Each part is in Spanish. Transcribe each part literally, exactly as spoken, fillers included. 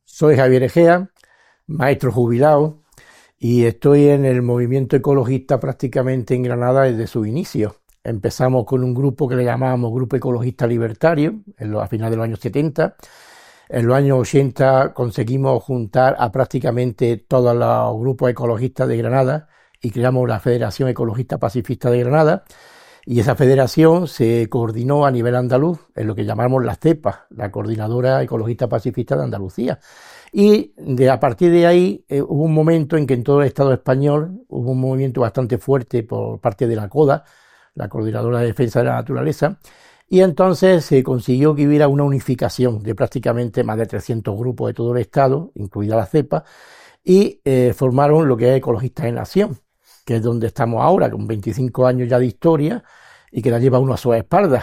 Soy Javier Egea, maestro jubilado, y estoy en el movimiento ecologista prácticamente en Granada desde su inicio. Empezamos con un grupo que le llamábamos Grupo Ecologista Libertario, en los, a finales de los años setenta. En los años ochenta conseguimos juntar a prácticamente todos los grupos ecologistas de Granada y creamos la Federación Ecologista Pacifista de Granada. Y esa federación se coordinó a nivel andaluz en lo que llamamos la CEPA, la Coordinadora Ecologista Pacifista de Andalucía. Y de, a partir de ahí eh, hubo un momento en que en todo el Estado español hubo un movimiento bastante fuerte por parte de la CODA, la Coordinadora de Defensa de la Naturaleza, y entonces se consiguió que hubiera una unificación de prácticamente más de trescientos grupos de todo el Estado, incluida la CEPA, y eh, formaron lo que es Ecologistas en Acción, que es donde estamos ahora, con veinticinco años ya de historia, y que la lleva uno a sus espaldas.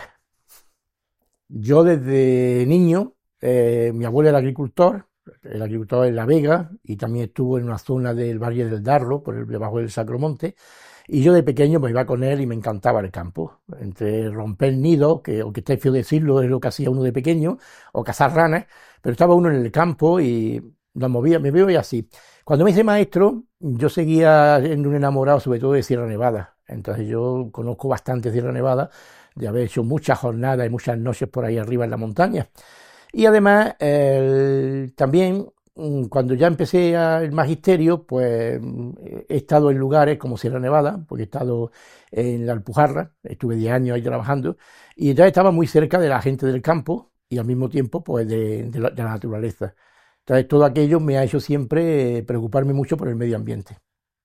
Yo desde niño, eh, mi abuelo era agricultor, el agricultor en La Vega, y también estuvo en una zona del Valle del Darro, por el, debajo del Sacromonte, y yo de pequeño me iba con él y me encantaba el campo, entre romper nidos, que aunque esté feo decirlo, es lo que hacía uno de pequeño, o cazar ranas, pero estaba uno en el campo y nos movía, me veo y así. Cuando me hice maestro, yo seguía siendo un enamorado sobre todo de Sierra Nevada, entonces yo conozco bastante Sierra Nevada, de haber hecho muchas jornadas y muchas noches por ahí arriba en la montaña. Y además, eh, también cuando ya empecé a, el magisterio, pues he estado en lugares como Sierra Nevada, porque he estado en la Alpujarra, estuve diez años ahí trabajando, y entonces estaba muy cerca de la gente del campo y al mismo tiempo pues de, de, la, de la naturaleza. Entonces todo aquello me ha hecho siempre preocuparme mucho por el medio ambiente.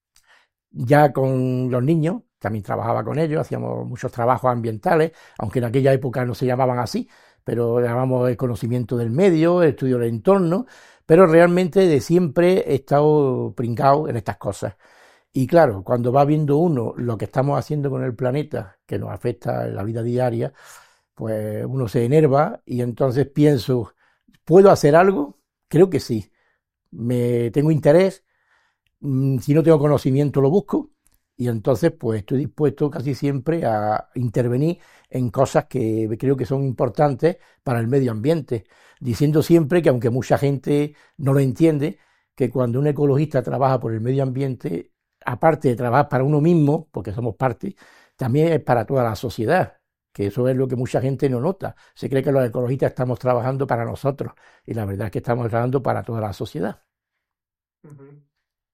Ya con los niños, también trabajaba con ellos, hacíamos muchos trabajos ambientales, aunque en aquella época no se llamaban así, pero llamamos el conocimiento del medio, el estudio del entorno, pero realmente de siempre he estado princado en estas cosas. Y claro, cuando va viendo uno lo que estamos haciendo con el planeta, que nos afecta en la vida diaria, pues uno se enerva y entonces pienso, ¿puedo hacer algo? Creo que sí. Me tengo interés, si no tengo conocimiento lo busco, y entonces pues estoy dispuesto casi siempre a intervenir en cosas que creo que son importantes para el medio ambiente, diciendo siempre que aunque mucha gente no lo entiende, que cuando un ecologista trabaja por el medio ambiente, aparte de trabajar para uno mismo, porque somos parte, también es para toda la sociedad, que eso es lo que mucha gente no nota. Se cree que los ecologistas estamos trabajando para nosotros, y la verdad es que estamos trabajando para toda la sociedad. Ujú.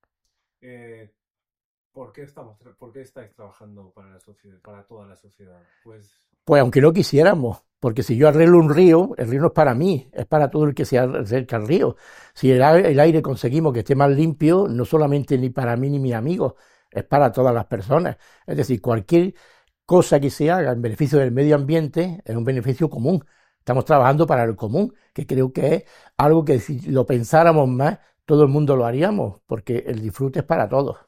Eh, ¿por qué estamos, tra- por qué estáis trabajando para la sociedad, para toda la sociedad? Pues, Pues aunque no quisiéramos, porque si yo arreglo un río, el río no es para mí, es para todo el que se acerca al río. Si el, a- el aire conseguimos que esté más limpio, no solamente ni para mí ni mis amigos, es para todas las personas. Es decir, cualquier cosa que se haga en beneficio del medio ambiente es un beneficio común. Estamos trabajando para el común, que creo que es algo que si lo pensáramos más, todo el mundo lo haríamos, porque el disfrute es para todos.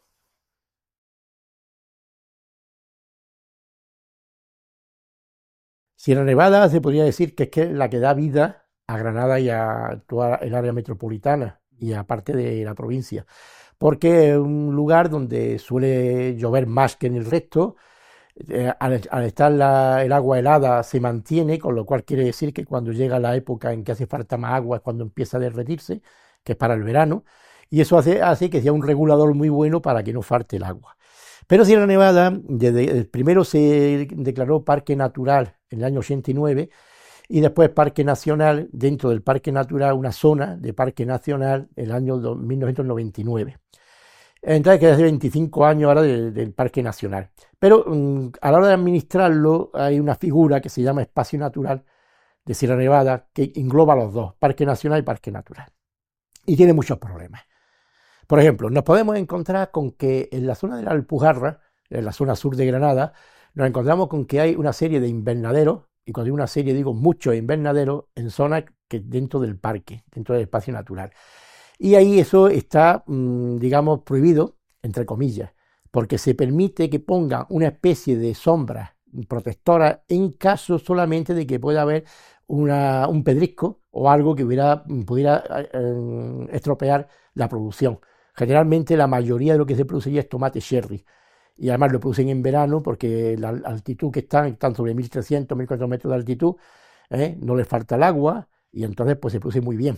Sierra Nevada se podría decir que es que la que da vida a Granada y a toda el área metropolitana y a parte de la provincia, porque es un lugar donde suele llover más que en el resto, eh, al, al, estar la, el agua helada se mantiene, con lo cual quiere decir que cuando llega la época en que hace falta más agua es cuando empieza a derretirse, que es para el verano, y eso hace, hace que sea un regulador muy bueno para que no falte el agua. Pero Sierra Nevada, desde el primero se declaró parque natural en el año ochenta y nueve y después parque nacional, dentro del parque natural, una zona de parque nacional en el año mil novecientos noventa y nueve. Entonces, que hace veinticinco años ahora de, del parque nacional. Pero um, a la hora de administrarlo hay una figura que se llama Espacio Natural de Sierra Nevada que engloba los dos, parque nacional y parque natural. Y tiene muchos problemas. Por ejemplo, nos podemos encontrar con que en la zona de la Alpujarra, en la zona sur de Granada, nos encontramos con que hay una serie de invernaderos, y cuando digo una serie digo muchos invernaderos en zonas que dentro del parque, dentro del espacio natural. Y ahí eso está, digamos, prohibido, entre comillas, porque se permite que pongan una especie de sombra protectora en caso solamente de que pueda haber una, un pedrisco o algo que hubiera, pudiera eh, estropear la producción. Generalmente la mayoría de lo que se produce ya es tomate cherry. Y además lo producen en verano porque la altitud que están, están sobre mil trescientos, mil cuatrocientos metros de altitud, ¿eh? No les falta el agua y entonces pues se produce muy bien.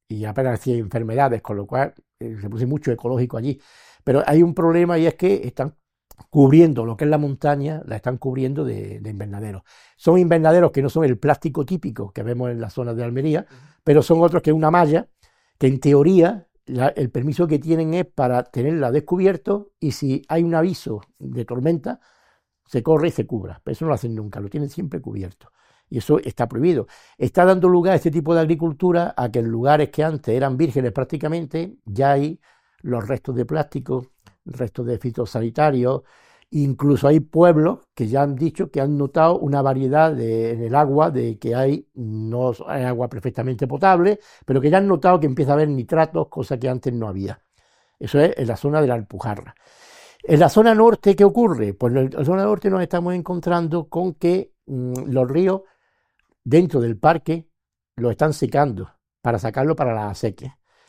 y apenas hacía enfermedades, con lo cual eh, se puso mucho ecológico allí. Pero hay un problema y es que están cubriendo lo que es la montaña, la están cubriendo de, de invernaderos. Son invernaderos que no son el plástico típico que vemos en las zonas de Almería, pero son otros que es una malla que en teoría la, el permiso que tienen es para tenerla descubierto y si hay un aviso de tormenta, se corre y se cubra. Pero eso no lo hacen nunca, lo tienen siempre cubierto. Y eso está prohibido. Está dando lugar a este tipo de agricultura a que en lugares que antes eran vírgenes prácticamente, ya hay los restos de plástico, restos de fitosanitarios, incluso hay pueblos que ya han dicho que han notado una variedad de, en el agua, de que hay, no hay agua perfectamente potable, pero que ya han notado que empieza a haber nitratos, cosa que antes no había. Eso es en la zona de la Alpujarra. En la zona norte, ¿qué ocurre? Pues en la zona norte nos estamos encontrando con que mmm, los ríos dentro del parque los están secando para sacarlo para las acequias.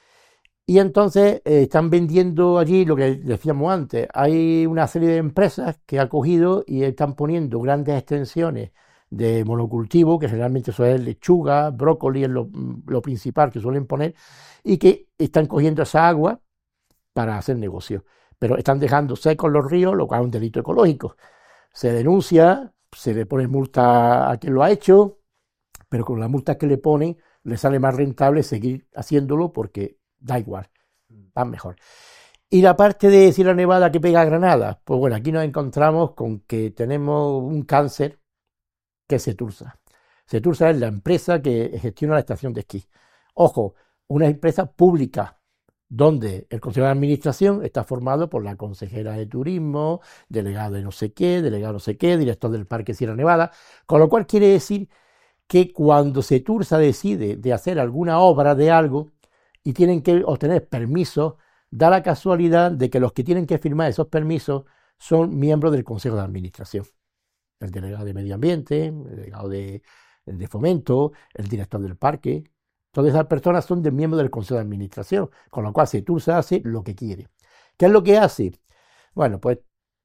Y entonces eh, están vendiendo allí lo que decíamos antes. Hay una serie de empresas que ha cogido y están poniendo grandes extensiones de monocultivo, que generalmente eso es lechuga, brócoli, es lo, lo principal que suelen poner, y que están cogiendo esa agua para hacer negocio. Pero están dejando secos los ríos, lo cual es un delito ecológico. Se denuncia, se le pone multa a quien lo ha hecho, pero con las multas que le ponen le sale más rentable seguir haciéndolo porque da igual, van mejor. Y la parte de Sierra Nevada que pega a Granada, pues bueno, aquí nos encontramos con que tenemos un cáncer que es Setursa. Setursa es la empresa que gestiona la estación de esquí. Ojo, una empresa pública, donde el Consejo de Administración está formado por la consejera de Turismo, delegado de no sé qué, delegado no sé qué, director del Parque Sierra Nevada, con lo cual quiere decir que cuando Setursa decide de hacer alguna obra de algo y tienen que obtener permisos, da la casualidad de que los que tienen que firmar esos permisos son miembros del Consejo de Administración. El delegado de Medio Ambiente, el delegado de, de Fomento, el director del parque. Todas esas personas son de miembros del Consejo de Administración, con lo cual Setursa hace lo que quiere. ¿Qué es lo que hace? Bueno, pues,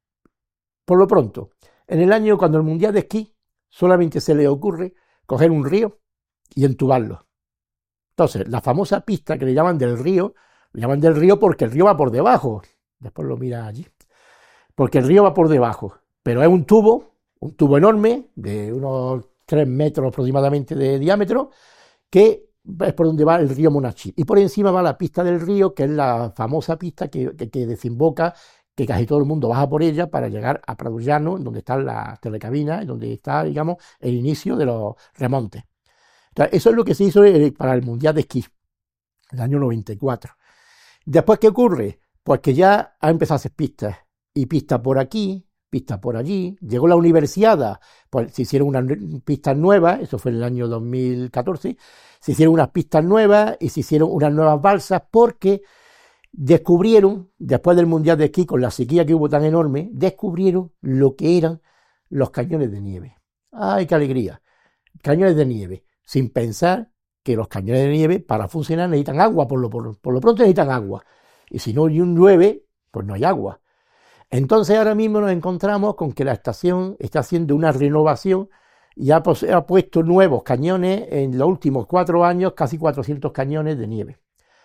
por lo pronto, en el año cuando el Mundial de Esquí, solamente se le ocurre coger un río y entubarlo. Entonces, la famosa pista que le llaman del río, le llaman del río porque el río va por debajo. Después lo mira allí. Porque el río va por debajo. Pero es un tubo, un tubo enorme, de unos tres metros aproximadamente de diámetro, que es por donde va el río Monachil. Y por encima va la pista del río, que es la famosa pista que, que, que desemboca, que casi todo el mundo baja por ella para llegar a Prado Llano, donde están las telecabinas, donde está, digamos, el inicio de los remontes. Entonces, eso es lo que se hizo para el Mundial de Esquí, el año noventa y cuatro. Después, ¿qué ocurre? Pues que ya ha empezado a hacer pistas, y pistas por aquí, pistas por allí. Llegó la universiada, pues se hicieron unas pistas nuevas, eso fue en el año dos mil catorce, se hicieron unas pistas nuevas y se hicieron unas nuevas balsas porque descubrieron, después del Mundial de Esquí, con la sequía que hubo tan enorme, descubrieron lo que eran los cañones de nieve. ¡Ay, qué alegría! Cañones de nieve, sin pensar que los cañones de nieve para funcionar necesitan agua, por lo, por, por lo pronto necesitan agua. Y si no llueve, pues no hay agua. Entonces ahora mismo nos encontramos con que la estación está haciendo una renovación y ha, ha puesto nuevos cañones en los últimos cuatro años, casi cuatrocientos cañones de nieve.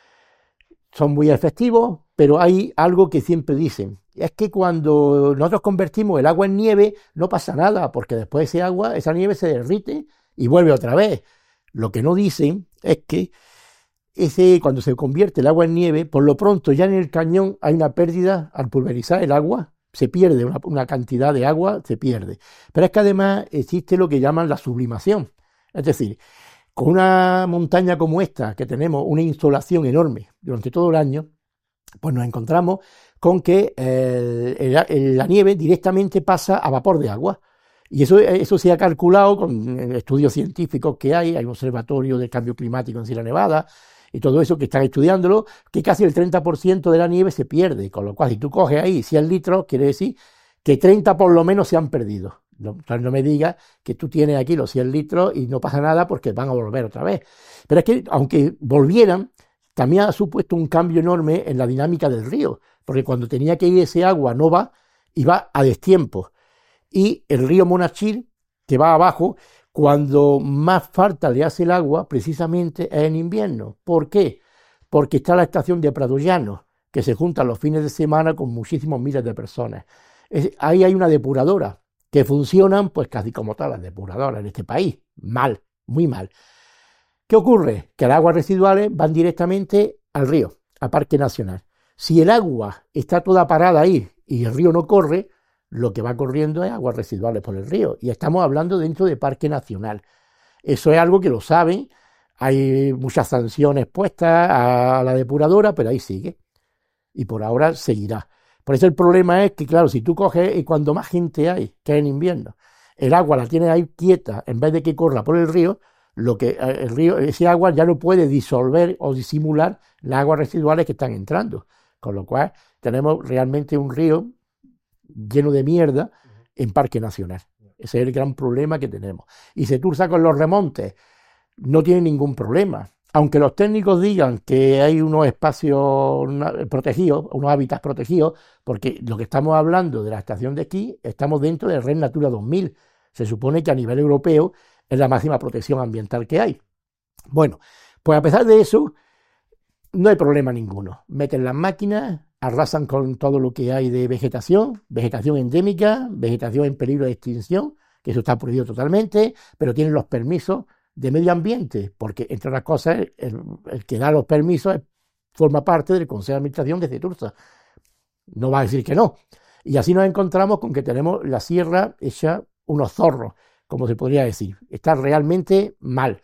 Son muy efectivos, pero hay algo que siempre dicen, es que cuando nosotros convertimos el agua en nieve no pasa nada, porque después ese agua, esa nieve se derrite y vuelve otra vez. Lo que no dicen es que ese, cuando se convierte el agua en nieve, por lo pronto ya en el cañón hay una pérdida al pulverizar el agua, se pierde una, una cantidad de agua, se pierde. Pero es que además existe lo que llaman la sublimación. Es decir, con una montaña como esta, que tenemos una insolación enorme durante todo el año, pues nos encontramos con que eh, el, el, la nieve directamente pasa a vapor de agua. Y eso, eso se ha calculado con estudios científicos que hay, hay un observatorio del cambio climático en Sierra Nevada y todo eso que están estudiándolo, que casi el treinta por ciento de la nieve se pierde, con lo cual si tú coges ahí cien litros, quiere decir que treinta por lo menos se han perdido. No, no me digas que tú tienes aquí los cien litros y no pasa nada porque van a volver otra vez. Pero es que aunque volvieran, también ha supuesto un cambio enorme en la dinámica del río, porque cuando tenía que ir ese agua no va y va a destiempo. Y el río Monachil, que va abajo, Cuando más falta le hace el agua, precisamente es en invierno. ¿Por qué? Porque está la estación de Prado Llano, que se juntan los fines de semana con muchísimos miles de personas. Es, ahí hay una depuradora, que funcionan pues casi como todas las depuradoras en este país. Mal, muy mal. ¿Qué ocurre? Que las aguas residuales van directamente al río, a Parque Nacional. Si el agua está toda parada ahí y el río no corre, lo que va corriendo es aguas residuales por el río. Y estamos hablando dentro de Parque Nacional. Eso es algo que lo saben. Hay muchas sanciones puestas a la depuradora, pero ahí sigue. Y por ahora seguirá. Por eso el problema es que, claro, si tú coges, y cuando más gente hay, que es en invierno, el agua la tienes ahí quieta, en vez de que corra por el río, lo que el río, ese agua ya no puede disolver o disimular las aguas residuales que están entrando. Con lo cual tenemos realmente un río lleno de mierda en Parque Nacional. Ese es el gran problema que tenemos. Y Setursa con los remontes no tiene ningún problema. Aunque los técnicos digan que hay unos espacios protegidos, unos hábitats protegidos, porque lo que estamos hablando de la estación de esquí, estamos dentro de Red Natura dos mil. Se supone que a nivel europeo es la máxima protección ambiental que hay. Bueno, pues a pesar de eso, no hay problema ninguno. Meten las máquinas, arrasan con todo lo que hay de vegetación, vegetación endémica, vegetación en peligro de extinción, que eso está prohibido totalmente, pero tienen los permisos de medio ambiente, porque entre otras cosas el, el que da los permisos es, forma parte del Consejo de Administración de Setursa. No va a decir que no. Y así nos encontramos con que tenemos la sierra hecha unos zorros, como se podría decir. Está realmente mal.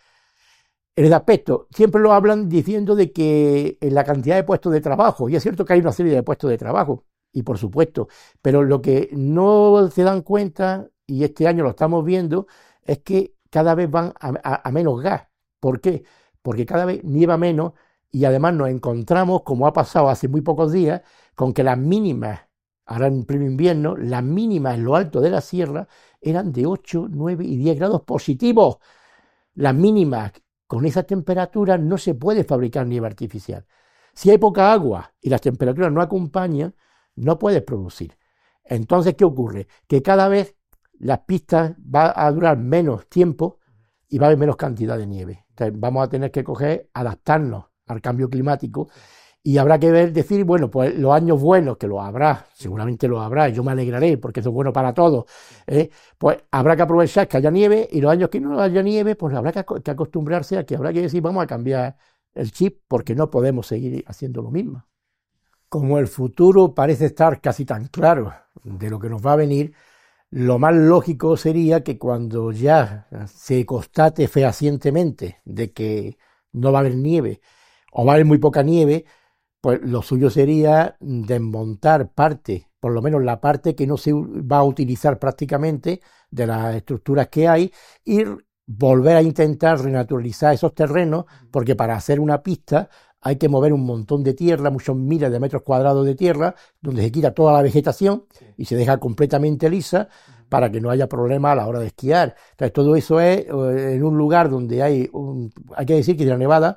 En el aspecto, siempre lo hablan diciendo de que en la cantidad de puestos de trabajo, y es cierto que hay una serie de puestos de trabajo, y por supuesto, pero lo que no se dan cuenta, y este año lo estamos viendo, es que cada vez van a, a, a menos gas. ¿Por qué? Porque cada vez nieva menos y además nos encontramos, como ha pasado hace muy pocos días, con que las mínimas, ahora en pleno invierno, las mínimas en lo alto de la sierra eran de ocho, nueve y diez grados positivos. Las mínimas con esas temperaturas no se puede fabricar nieve artificial. Si hay poca agua y las temperaturas no acompañan, no puedes producir. Entonces, ¿qué ocurre? Que cada vez las pistas van a durar menos tiempo y va a haber menos cantidad de nieve. Entonces, vamos a tener que coger, adaptarnos al cambio climático y habrá que ver, decir, bueno, pues los años buenos, que los habrá, seguramente los habrá, yo me alegraré porque eso es bueno para todos, ¿eh? Pues habrá que aprovechar que haya nieve y los años que no haya nieve, pues habrá que, que acostumbrarse a que habrá que decir, vamos a cambiar el chip porque no podemos seguir haciendo lo mismo. Como el futuro parece estar casi tan claro de lo que nos va a venir, lo más lógico sería que cuando ya se constate fehacientemente de que no va a haber nieve o va a haber muy poca nieve, pues lo suyo sería desmontar parte, por lo menos la parte que no se va a utilizar prácticamente de las estructuras que hay, y volver a intentar renaturalizar esos terrenos, porque para hacer una pista hay que mover un montón de tierra, muchos miles de metros cuadrados de tierra, donde se quita toda la vegetación y se deja completamente lisa para que no haya problema a la hora de esquiar. Entonces todo eso es en un lugar donde hay, un, hay que decir que Sierra Nevada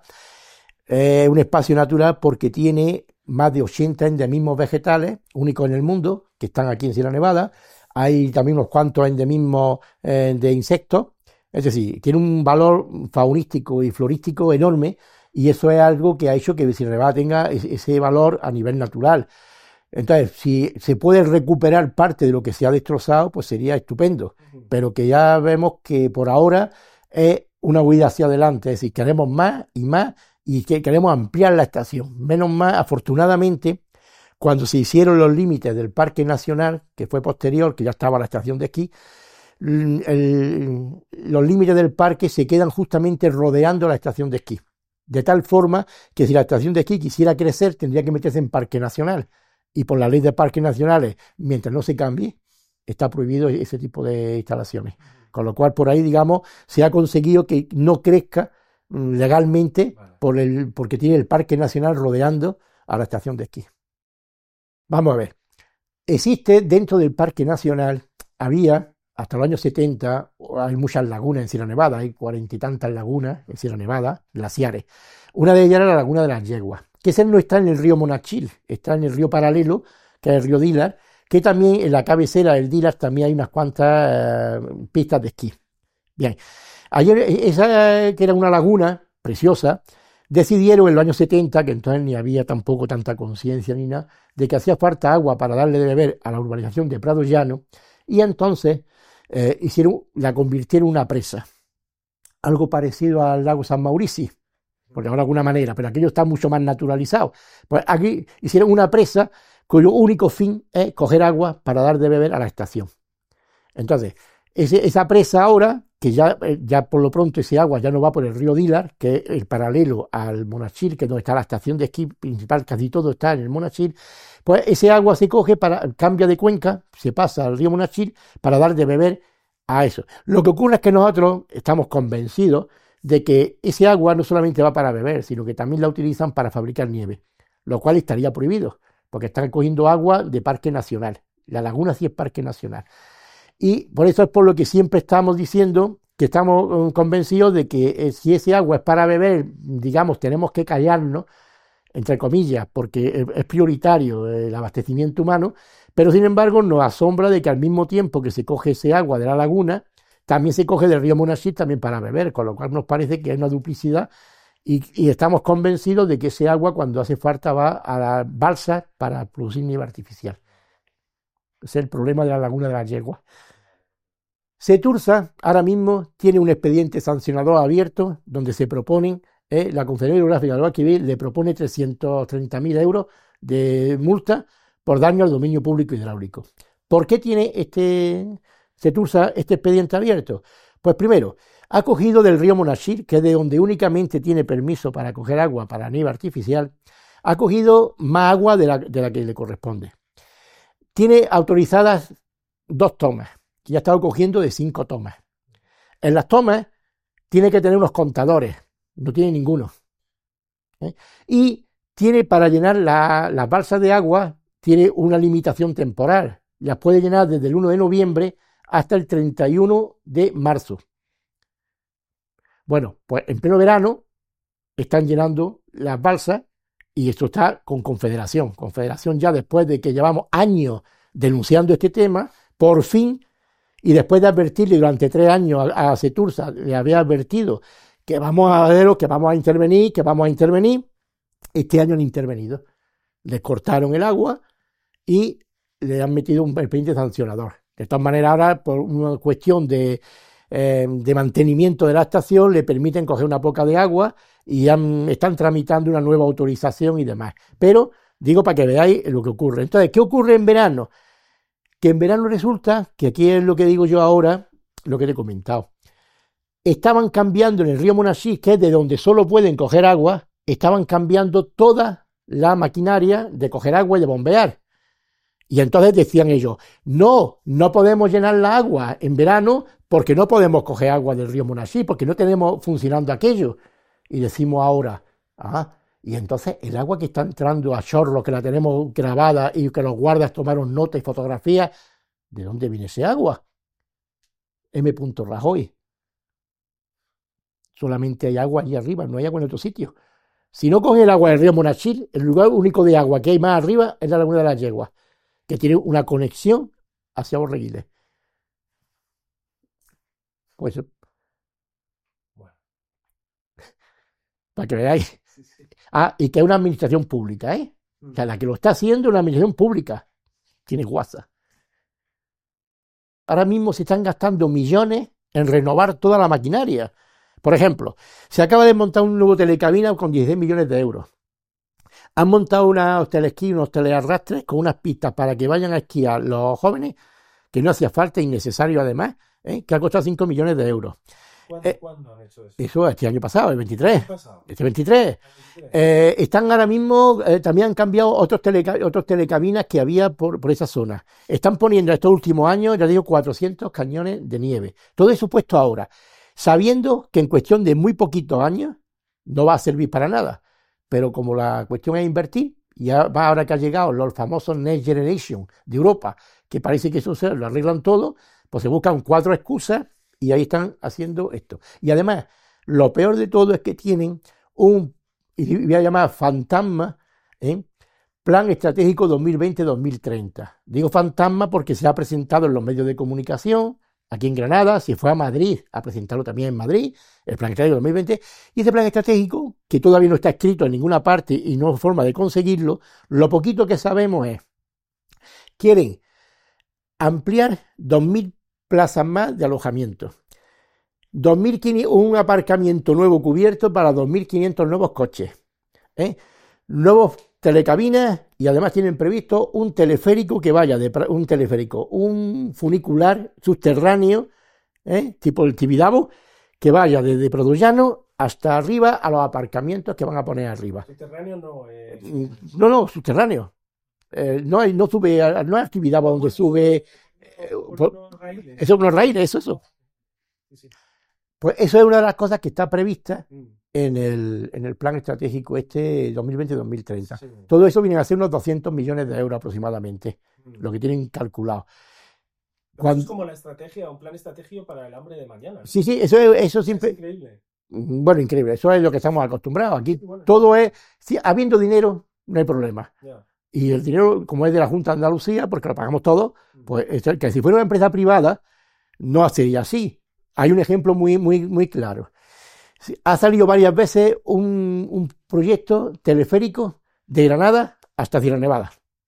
es un espacio natural porque tiene más de ochenta endemismos vegetales, únicos en el mundo, que están aquí en Sierra Nevada. Hay también unos cuantos endemismos eh, de insectos, es decir, tiene un valor faunístico y florístico enorme, y eso es algo que ha hecho que Sierra Nevada tenga ese valor a nivel natural. Entonces, si se puede recuperar parte de lo que se ha destrozado, pues sería estupendo, pero que ya vemos que por ahora es una huida hacia adelante, es decir, queremos más y más, y que queremos ampliar la estación. Menos mal, afortunadamente, cuando se hicieron los límites del Parque Nacional, que fue posterior, que ya estaba la estación de esquí, el, los límites del parque se quedan justamente rodeando la estación de esquí. De tal forma que si la estación de esquí quisiera crecer, tendría que meterse en Parque Nacional. Y por la ley de parques nacionales, mientras no se cambie, está prohibido ese tipo de instalaciones. Con lo cual, por ahí, digamos, se ha conseguido que no crezca legalmente por el, porque tiene el Parque Nacional rodeando a la estación de esquí. Vamos a ver. Existe dentro del Parque Nacional, había, hasta los años setenta, hay muchas lagunas en Sierra Nevada, hay cuarenta y tantas lagunas en Sierra Nevada, glaciares. Una de ellas era la laguna de las Yeguas, que ese no está en el río Monachil, está en el río paralelo, que es el río Dilar, que también en la cabecera del Dilar también hay unas cuantas eh, pistas de esquí. Bien, ayer, esa que era una laguna preciosa, decidieron en los años setenta, que entonces ni había tampoco tanta conciencia ni nada, de que hacía falta agua para darle de beber a la urbanización de Prado Llano, y entonces eh, hicieron, la convirtieron en una presa, algo parecido al lago San Maurici, por de alguna manera, pero aquello está mucho más naturalizado. Pues aquí hicieron una presa cuyo único fin es coger agua para dar de beber a la estación. Entonces, ese, esa presa ahora, que ya, ya por lo pronto ese agua ya no va por el río Dilar, que es el paralelo al Monachil, que es donde está la estación de esquí principal, casi todo está en el Monachil, pues ese agua se coge, para cambia de cuenca, se pasa al río Monachil para dar de beber a eso. Lo que ocurre es que nosotros estamos convencidos de que ese agua no solamente va para beber, sino que también la utilizan para fabricar nieve, lo cual estaría prohibido, porque están cogiendo agua de parque nacional. La laguna sí es parque nacional. Y por eso es por lo que siempre estamos diciendo que estamos convencidos de que eh, si ese agua es para beber, digamos, tenemos que callarnos, entre comillas, porque es prioritario el abastecimiento humano, pero sin embargo nos asombra de que al mismo tiempo que se coge ese agua de la laguna, también se coge del río Monachil también para beber, con lo cual nos parece que hay una duplicidad y, y estamos convencidos de que ese agua cuando hace falta va a las balsas para producir nieve artificial. Ese es el problema de la laguna de la Yegua. Setursa ahora mismo tiene un expediente sancionador abierto donde se proponen, eh, la Confederación Hidrográfica del Guadalquivir le propone trescientos treinta mil euros de multa por daño al dominio público hidráulico. ¿Por qué tiene este Setursa este expediente abierto? Pues primero, ha cogido del río Monachil, que es de donde únicamente tiene permiso para coger agua para nieve artificial, ha cogido más agua de la, de la que le corresponde. Tiene autorizadas dos tomas, que ya ha estado cogiendo de cinco tomas. En las tomas tiene que tener unos contadores, no tiene ninguno. ¿Eh? Y tiene para llenar la, las balsas de agua, tiene una limitación temporal. Las puede llenar desde el uno de noviembre hasta el treinta y uno de marzo. Bueno, pues en pleno verano están llenando las balsas y esto está con Confederación. Confederación ya después de que llevamos años denunciando este tema, por fin, y después de advertirle durante tres años a, a Setursa, le había advertido que vamos a ver, que vamos a intervenir, que vamos a intervenir, este año han intervenido. Les cortaron el agua y le han metido un expediente sancionador. De todas maneras, ahora, por una cuestión de, eh, de mantenimiento de la estación, le permiten coger una poca de agua y han, están tramitando una nueva autorización y demás. Pero, digo para que veáis lo que ocurre. Entonces, ¿qué ocurre en verano? Que en verano resulta, que aquí es lo que digo yo ahora, lo que te he comentado. Estaban cambiando en el río Monachil, que es de donde solo pueden coger agua, estaban cambiando toda la maquinaria de coger agua y de bombear. Y entonces decían ellos, no, no podemos llenar la agua en verano porque no podemos coger agua del río Monachil, porque no tenemos funcionando aquello. Y decimos ahora, ah, y entonces el agua que está entrando a chorro, que la tenemos grabada y que los guardas tomaron notas y fotografías, ¿de dónde viene ese agua? M. Rajoy. Solamente hay agua allí arriba, no hay agua en otro sitio. Si no coge el agua del río Monachil, el lugar único de agua que hay más arriba es la laguna de las Yeguas, que tiene una conexión hacia Borreguiles. Pues, Bueno, para que veáis. sí, sí. Ah, y que es una administración pública, ¿eh? O sea, la que lo está haciendo es una administración pública. Tiene guasa. Ahora mismo se están gastando millones en renovar toda la maquinaria. Por ejemplo, se acaba de montar un nuevo telecabina con dieciséis millones de euros. Han montado unos teleesquí, unos telearrastres con unas pistas para que vayan a esquiar los jóvenes, que no hacía falta, innecesario además, ¿eh? Que ha costado cinco millones de euros. ¿Cuándo, Eh, ¿cuándo han hecho eso? Eso este año pasado, el veintitrés. ¿Qué pasado? Este veintitrés. Eh, están ahora mismo, eh, también han cambiado otros, teleca otros telecabinas que había por, por esa zona. Están poniendo estos últimos años, ya digo, cuatrocientos cañones de nieve. Todo eso puesto ahora, sabiendo que en cuestión de muy poquitos años no va a servir para nada. Pero como la cuestión es invertir, y ahora que ha llegado los famosos Next Generation de Europa, que parece que eso se lo arreglan todo, pues se buscan cuatro excusas y ahí están haciendo esto. Y además, lo peor de todo es que tienen un, y voy a llamar fantasma, ¿eh? Plan Estratégico dos mil veinte a dos mil treinta. Digo fantasma porque se ha presentado en los medios de comunicación, aquí en Granada, se fue a Madrid a presentarlo también en Madrid, el Plan Estratégico dos mil veinte, y ese plan estratégico, que todavía no está escrito en ninguna parte y no hay forma de conseguirlo, lo poquito que sabemos es, quieren ampliar dos mil plazas más de alojamiento, dos mil quinientos, un aparcamiento nuevo cubierto para dos mil quinientos nuevos coches, ¿eh? Nuevos telecabinas, y además tienen previsto un teleférico que vaya de un teleférico, un funicular subterráneo, ¿eh? Tipo el Tibidabo, que vaya desde Prodollano hasta arriba a los aparcamientos que van a poner arriba. Subterráneo no es... No, no, subterráneo. Eh, no, hay, no sube, no hay actividad donde sube. Eh, por, unos raíles. Eso es unos raíles, eso, eso. Sí, sí. Pues eso es una de las cosas que está prevista mm. en, el, en el plan estratégico este dos mil veinte dos mil treinta. Sí. Todo eso viene a ser unos doscientos millones de euros aproximadamente, mm. lo que tienen calculado. Cuando, es como la estrategia, un plan estratégico para el hambre de mañana. Sí, sí, eso, eso siempre... Es increíble. Bueno, increíble, eso es lo que estamos acostumbrados. Aquí sí, bueno. Todo es... Si, habiendo dinero, no hay problema. Yeah. Y el dinero, como es de la Junta de Andalucía, porque lo pagamos todos, pues es que si fuera una empresa privada, no sería así. Hay un ejemplo muy, muy, muy claro. Ha salido varias veces un, un proyecto teleférico de Granada hasta Sierra Nevada.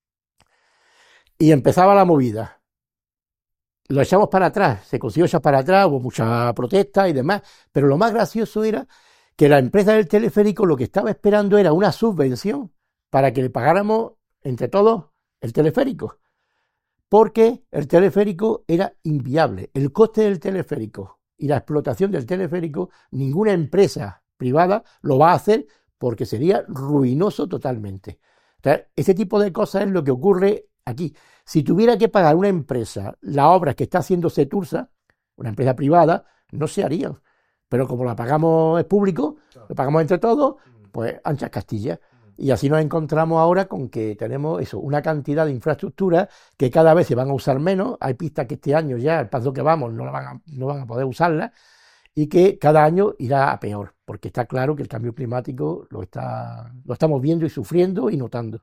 Y empezaba la movida. Lo echamos para atrás, se consiguió echar para atrás, hubo mucha protesta y demás, pero lo más gracioso era que la empresa del teleférico lo que estaba esperando era una subvención para que le pagáramos entre todos el teleférico, porque el teleférico era inviable. El coste del teleférico y la explotación del teleférico, ninguna empresa privada lo va a hacer porque sería ruinoso totalmente. Entonces, ese tipo de cosas es lo que ocurre aquí. Si tuviera que pagar una empresa las obras que está haciendo Setursa, una empresa privada, no se harían. Pero como la pagamos es público, lo pagamos entre todos, pues anchas Castilla. Y así nos encontramos ahora con que tenemos eso, una cantidad de infraestructuras que cada vez se van a usar menos. Hay pistas que este año ya, el paso que vamos, no, la van a, no van a poder usarlas, y que cada año irá a peor, porque está claro que el cambio climático lo, está, lo estamos viendo y sufriendo y notando.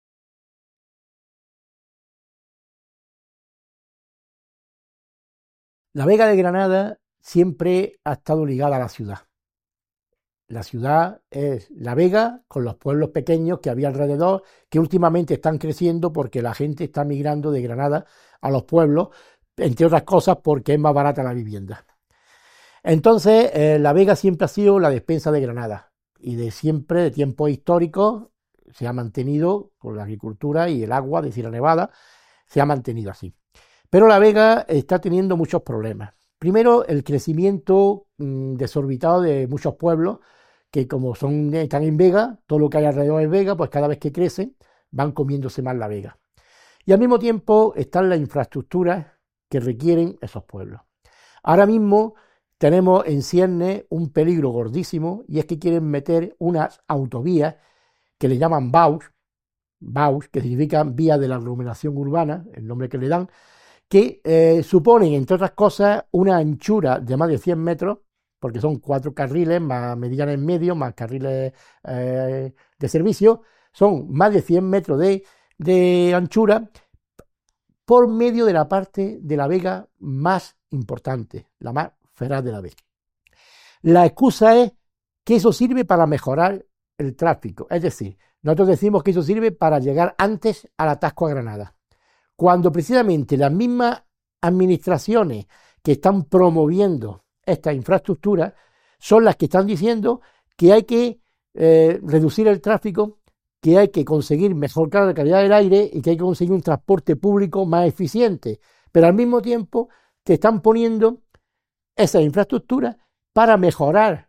La Vega de Granada siempre ha estado ligada a la ciudad. La ciudad es La Vega con los pueblos pequeños que había alrededor, que últimamente están creciendo porque la gente está migrando de Granada a los pueblos, entre otras cosas porque es más barata la vivienda. Entonces, eh, La Vega siempre ha sido la despensa de Granada, y de siempre, de tiempos históricos, se ha mantenido con la agricultura y el agua de Sierra Nevada, se ha mantenido así. Pero La Vega está teniendo muchos problemas. Primero, el crecimiento mmm, desorbitado de muchos pueblos, que como son, están en Vega, todo lo que hay alrededor de Vega, pues cada vez que crecen, van comiéndose más La Vega. Y al mismo tiempo están las infraestructuras que requieren esos pueblos. Ahora mismo tenemos en ciernes un peligro gordísimo, y es que quieren meter unas autovías que le llaman B A U S, B A U S, que significan Vía de la Aglomeración Urbana, el nombre que le dan, que eh, suponen, entre otras cosas, una anchura de más de cien metros, porque son cuatro carriles, más medianas en medio, más carriles eh, de servicio, son más de cien metros de, de anchura, por medio de la parte de La Vega más importante, la más feraz de La Vega. La excusa es que eso sirve para mejorar el tráfico, es decir, nosotros decimos que eso sirve para llegar antes al atasco a Granada, cuando precisamente las mismas administraciones que están promoviendo estas infraestructuras son las que están diciendo que hay que eh, reducir el tráfico, que hay que conseguir mejorar la calidad del aire y que hay que conseguir un transporte público más eficiente, pero al mismo tiempo te están poniendo esas infraestructuras para mejorar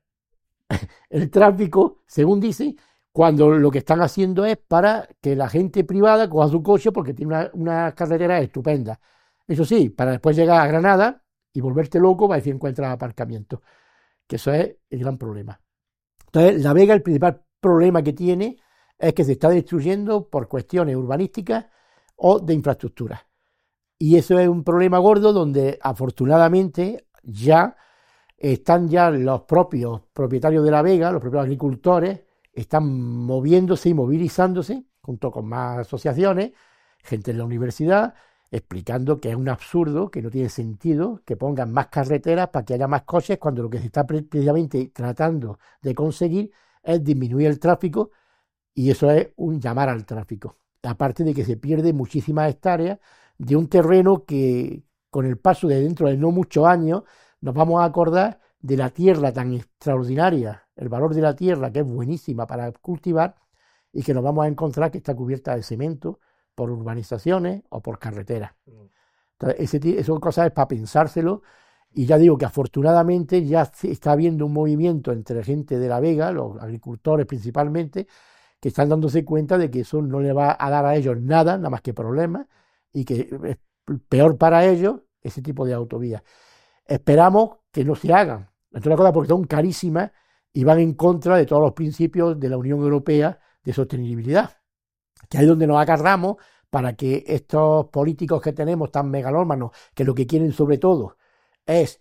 el tráfico, según dice, cuando lo que están haciendo es para que la gente privada coja su coche porque tiene una, una carretera estupenda. Eso sí, para después llegar a Granada y volverte loco para decir encuentras aparcamiento, que eso es el gran problema. Entonces, La Vega, el principal problema que tiene es que se está destruyendo por cuestiones urbanísticas o de infraestructuras. Y eso es un problema gordo donde afortunadamente ya están ya los propios propietarios de La Vega, los propios agricultores, están moviéndose y movilizándose junto con más asociaciones, gente de la universidad, explicando que es un absurdo, que no tiene sentido que pongan más carreteras para que haya más coches, cuando lo que se está precisamente tratando de conseguir es disminuir el tráfico, y eso es un llamar al tráfico. Aparte de que se pierde muchísimas hectáreas de un terreno que, con el paso de dentro de no muchos años, nos vamos a acordar de la tierra tan extraordinaria, el valor de la tierra, que es buenísima para cultivar, y que nos vamos a encontrar que está cubierta de cemento por urbanizaciones o por carreteras. Entonces, ese, esas cosas es para pensárselo, y ya digo que afortunadamente ya está habiendo un movimiento entre gente de La Vega, los agricultores principalmente, que están dándose cuenta de que eso no le va a dar a ellos nada, nada más que problemas, y que es peor para ellos ese tipo de autovías. Esperamos que no se hagan, entre otras cosas porque son carísimas y van en contra de todos los principios de la Unión Europea de sostenibilidad, que ahí es donde nos agarramos para que estos políticos que tenemos tan megalómanos, que lo que quieren sobre todo es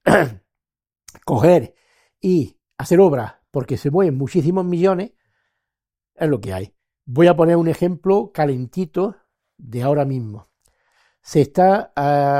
coger y hacer obras porque se mueven muchísimos millones, es lo que hay. Voy a poner un ejemplo calentito de ahora mismo. Se está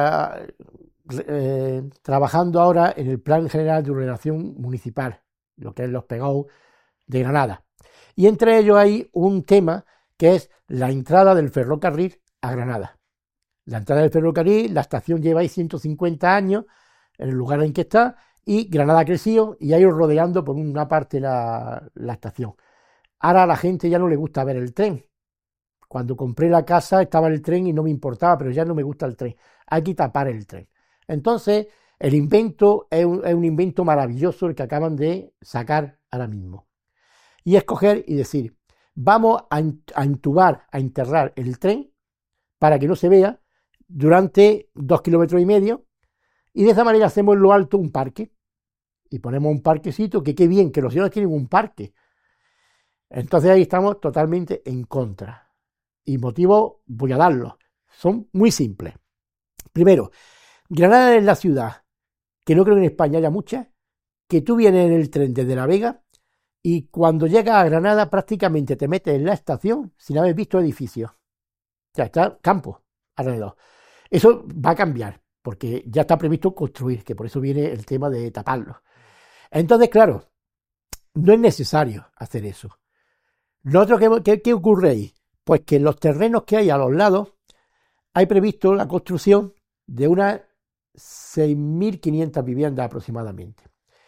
uh, eh, trabajando ahora en el Plan General de Ordenación Municipal, lo que es los P G O de Granada. Y entre ellos hay un tema que es la entrada del ferrocarril a Granada. La entrada del ferrocarril, la estación lleva ahí ciento cincuenta años en el lugar en que está, y Granada ha crecido y ha ido rodeando por una parte la, la estación. Ahora a la gente ya no le gusta ver el tren. Cuando compré la casa estaba el tren y no me importaba, pero ya no me gusta el tren. Hay que tapar el tren. Entonces, el invento es un, es un invento maravilloso el que acaban de sacar ahora mismo. Y es coger y decir, vamos a, a entubar, a enterrar el tren para que no se vea durante dos kilómetros y medio, y de esa manera hacemos en lo alto un parque. Y ponemos un parquecito, que qué bien, que los señores tienen un parque. Entonces ahí estamos totalmente en contra. Y motivos voy a darlos. Son muy simples. Primero, Granada es la ciudad, que no creo que en España haya muchas, que tú vienes en el tren desde La Vega y cuando llegas a Granada prácticamente te metes en la estación sin haber visto edificios. O sea, está campo alrededor. Eso va a cambiar, porque ya está previsto construir, que por eso viene el tema de taparlo. Entonces, claro, no es necesario hacer eso. Lo otro que, que, ¿qué ocurre ahí? Pues que en los terrenos que hay a los lados hay previsto la construcción de unas seis mil quinientas viviendas aproximadamente.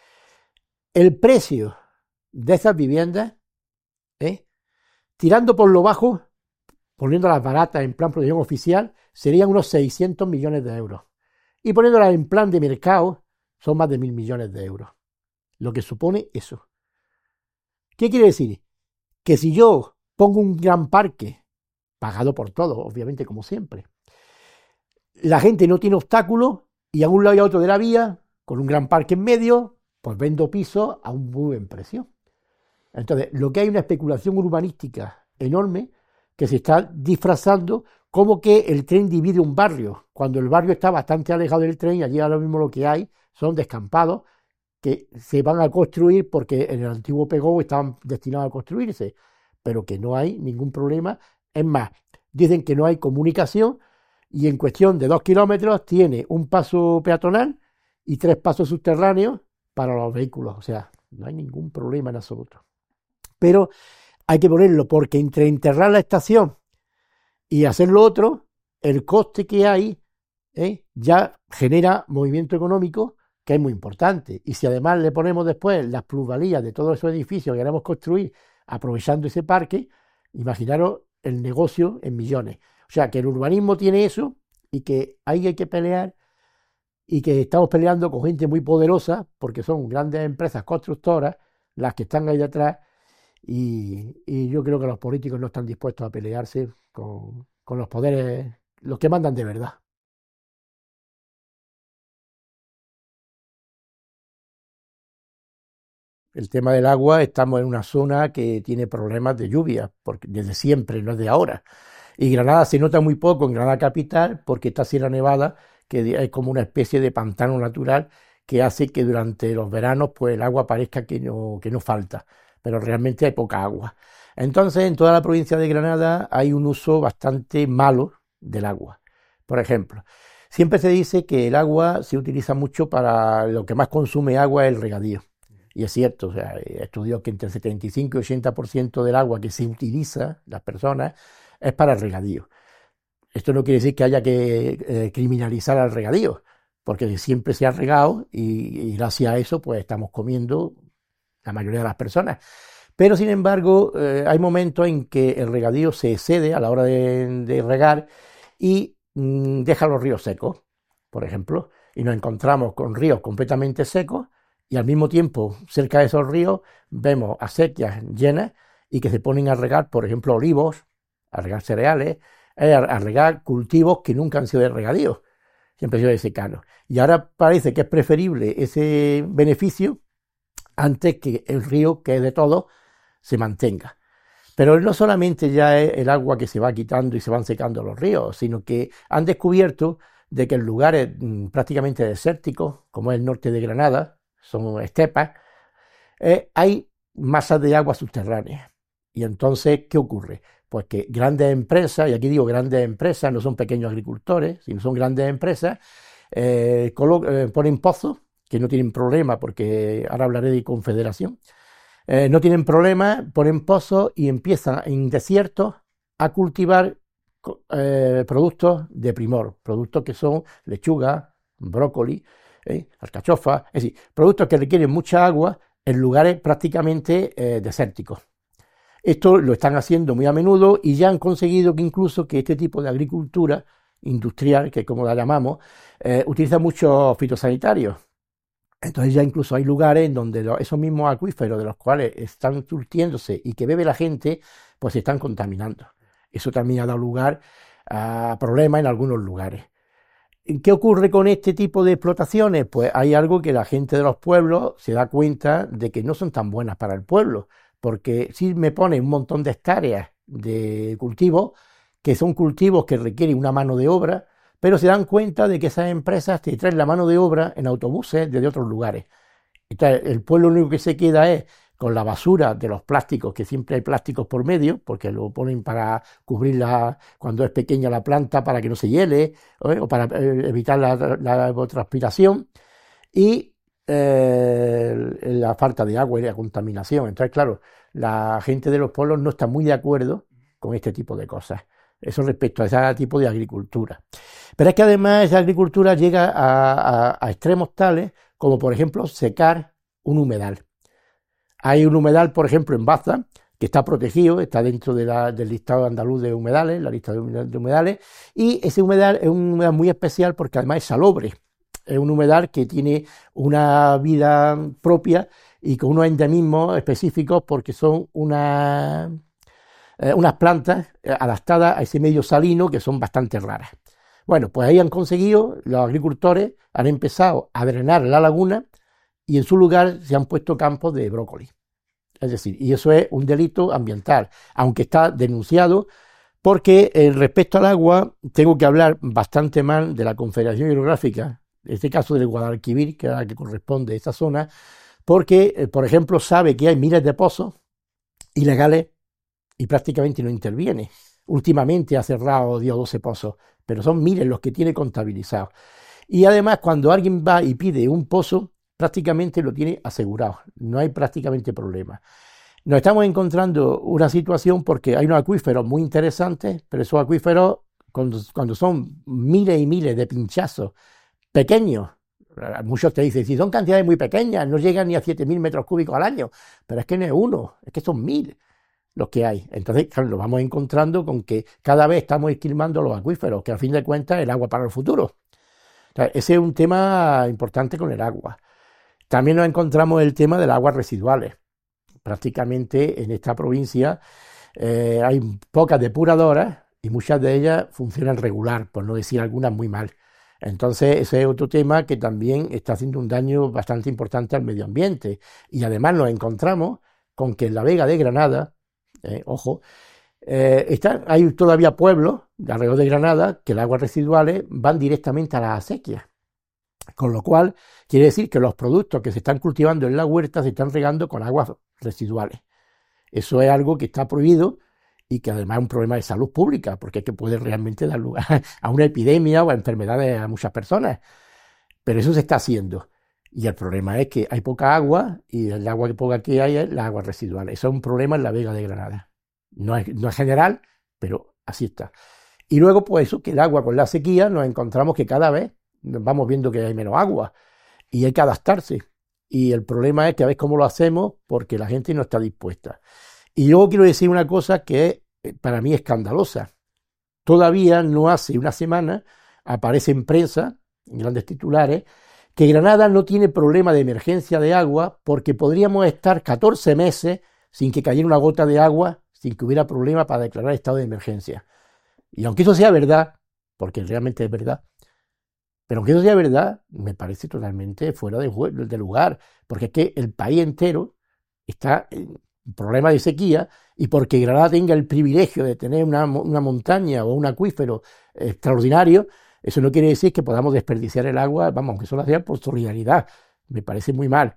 El precio de esas viviendas, ¿eh? tirando por lo bajo, poniéndolas baratas en plan producción oficial, serían unos seiscientos millones de euros. Y poniéndolas en plan de mercado, son más de mil millones de euros. Lo que supone eso. ¿Qué quiere decir? Que si yo pongo un gran parque, pagado por todos, obviamente, como siempre, la gente no tiene obstáculos y a un lado y a otro de la vía, con un gran parque en medio, pues vendo pisos a un muy buen precio. Entonces, lo que hay es una especulación urbanística enorme que se está disfrazando como que el tren divide un barrio, cuando el barrio está bastante alejado del tren y allí ahora mismo lo que hay son descampados que se van a construir porque en el antiguo P G O estaban destinados a construirse, pero que no hay ningún problema. Es más, dicen que no hay comunicación y en cuestión de dos kilómetros tiene un paso peatonal y tres pasos subterráneos para los vehículos. O sea, no hay ningún problema en absoluto. Pero hay que ponerlo porque entre enterrar la estación y hacer lo otro, el coste que hay ¿eh? ya genera movimiento económico que es muy importante. Y si además le ponemos después las plusvalías de todos esos edificios que queremos construir aprovechando ese parque, imaginaros el negocio en millones. O sea, que el urbanismo tiene eso y que ahí hay que pelear y que estamos peleando con gente muy poderosa porque son grandes empresas constructoras las que están ahí detrás y, y yo creo que los políticos no están dispuestos a pelearse con, con los poderes, los que mandan de verdad. El tema del agua, estamos en una zona que tiene problemas de lluvia, porque desde siempre, no es de ahora. Y Granada se nota muy poco en Granada capital, porque está Sierra Nevada, que es como una especie de pantano natural que hace que durante los veranos pues el agua parezca que no, que no falta, pero realmente hay poca agua. Entonces, en toda la provincia de Granada hay un uso bastante malo del agua. Por ejemplo, siempre se dice que el agua se utiliza mucho para lo que más consume agua es el regadío. Y es cierto, o sea, hay estudios que entre el setenta y cinco y ochenta por ciento del agua que se utiliza, las personas, es para el regadío. Esto no quiere decir que haya que eh, criminalizar al regadío, porque siempre se ha regado y, y gracias a eso pues estamos comiendo la mayoría de las personas. Pero sin embargo, eh, hay momentos en que el regadío se excede a la hora de, de regar y mmm, deja los ríos secos, por ejemplo, y nos encontramos con ríos completamente secos y al mismo tiempo cerca de esos ríos vemos acequias llenas y que se ponen a regar, por ejemplo, olivos, a regar cereales, eh, a, a regar cultivos que nunca han sido de regadío, siempre han sido de secano. Y ahora parece que es preferible ese beneficio antes que el río, que es de todos, se mantenga. Pero no solamente ya es el agua que se va quitando y se van secando los ríos, sino que han descubierto de que en lugares mmm, prácticamente desérticos, como es el norte de Granada, son estepas, eh, hay masas de agua subterráneas. Y entonces, ¿qué ocurre? Pues que grandes empresas, y aquí digo grandes empresas, no son pequeños agricultores, sino son grandes empresas, eh, eh, ponen pozos, que no tienen problema, porque ahora hablaré de confederación, eh, no tienen problema, ponen pozos y empiezan en desiertos a cultivar eh, productos de primor, productos que son lechuga, brócoli, eh, alcachofa, es decir, productos que requieren mucha agua en lugares prácticamente eh, desérticos. Esto lo están haciendo muy a menudo y ya han conseguido que incluso que este tipo de agricultura industrial, que como la llamamos, eh, utiliza muchos fitosanitarios. Entonces ya incluso hay lugares en donde los, esos mismos acuíferos de los cuales están surtiéndose y que bebe la gente, pues se están contaminando. Eso también ha dado lugar a problemas en algunos lugares. ¿Qué ocurre con este tipo de explotaciones? Pues hay algo que la gente de los pueblos se da cuenta de que no son tan buenas para el pueblo, porque si me pone un montón de hectáreas de cultivos, que son cultivos que requieren una mano de obra, pero se dan cuenta de que esas empresas te traen la mano de obra en autobuses desde otros lugares. Entonces, el pueblo lo único que se queda es con la basura de los plásticos, que siempre hay plásticos por medio, porque lo ponen para cubrirla cuando es pequeña la planta, para que no se hiele, ¿eh? O para eh, evitar la, la, la transpiración, y eh, la falta de agua y la contaminación. Entonces, claro, la gente de los pueblos no está muy de acuerdo con este tipo de cosas. Eso respecto a ese tipo de agricultura. Pero es que además esa agricultura llega a, a, a extremos tales como, por ejemplo, secar un humedal. Hay un humedal, por ejemplo, en Baza, que está protegido, está dentro de la, del listado andaluz de humedales, la lista de humedales, y ese humedal es un humedal muy especial porque además es salobre. Es un humedal que tiene una vida propia y con unos endemismos específicos porque son una... Eh, unas plantas eh, adaptadas a ese medio salino que son bastante raras. Bueno, pues ahí han conseguido, los agricultores han empezado a drenar la laguna y en su lugar se han puesto campos de brócoli. Es decir, y eso es un delito ambiental, aunque está denunciado, porque eh, respecto al agua tengo que hablar bastante mal de la Confederación Hidrográfica, en este caso del Guadalquivir, que es la que corresponde a esta zona, porque, eh, por ejemplo, sabe que hay miles de pozos ilegales y prácticamente no interviene. Últimamente ha cerrado diez o doce pozos, pero son miles los que tiene contabilizados. Y además, cuando alguien va y pide un pozo, prácticamente lo tiene asegurado. No hay prácticamente problema. Nos estamos encontrando una situación porque hay unos acuíferos muy interesantes, pero esos acuíferos, cuando, cuando son miles y miles de pinchazos pequeños, muchos te dicen, si son cantidades muy pequeñas, no llegan ni a siete mil metros cúbicos al año, pero es que no es uno, es que son mil los que hay. Entonces, claro, nos vamos encontrando con que cada vez estamos esquilmando los acuíferos, que al fin de cuentas es el agua para el futuro. O sea, ese es un tema importante con el agua. También nos encontramos el tema de las aguas residuales. Prácticamente en esta provincia eh, hay pocas depuradoras y muchas de ellas funcionan regular, por no decir algunas muy mal. Entonces, ese es otro tema que también está haciendo un daño bastante importante al medio ambiente. Y además nos encontramos con que en la Vega de Granada, Eh, ojo, eh, está, hay todavía pueblos de alrededor de Granada que las aguas residuales van directamente a las acequias, con lo cual quiere decir que los productos que se están cultivando en la huerta se están regando con aguas residuales. Eso es algo que está prohibido y que además es un problema de salud pública, porque es que puede realmente dar lugar a una epidemia o a enfermedades a muchas personas. Pero eso se está haciendo. Y el problema es que hay poca agua y el agua que poca que hay es la agua residual. Eso es un problema en la Vega de Granada. No es, no es general, pero así está. Y luego, pues eso, que el agua con la sequía nos encontramos que cada vez vamos viendo que hay menos agua y hay que adaptarse. Y el problema es que a ver cómo lo hacemos porque la gente no está dispuesta. Y luego quiero decir una cosa que es, para mí, escandalosa. Todavía no hace una semana aparece en prensa, en grandes titulares, que Granada no tiene problema de emergencia de agua porque podríamos estar catorce meses sin que cayera una gota de agua, sin que hubiera problema para declarar estado de emergencia. Y aunque eso sea verdad, porque realmente es verdad, pero aunque eso sea verdad, me parece totalmente fuera de, de lugar, porque es que el país entero está en problema de sequía y porque Granada tenga el privilegio de tener una, una montaña o un acuífero extraordinario, eso no quiere decir que podamos desperdiciar el agua, vamos, aunque eso lo hacía por solidaridad, me parece muy mal.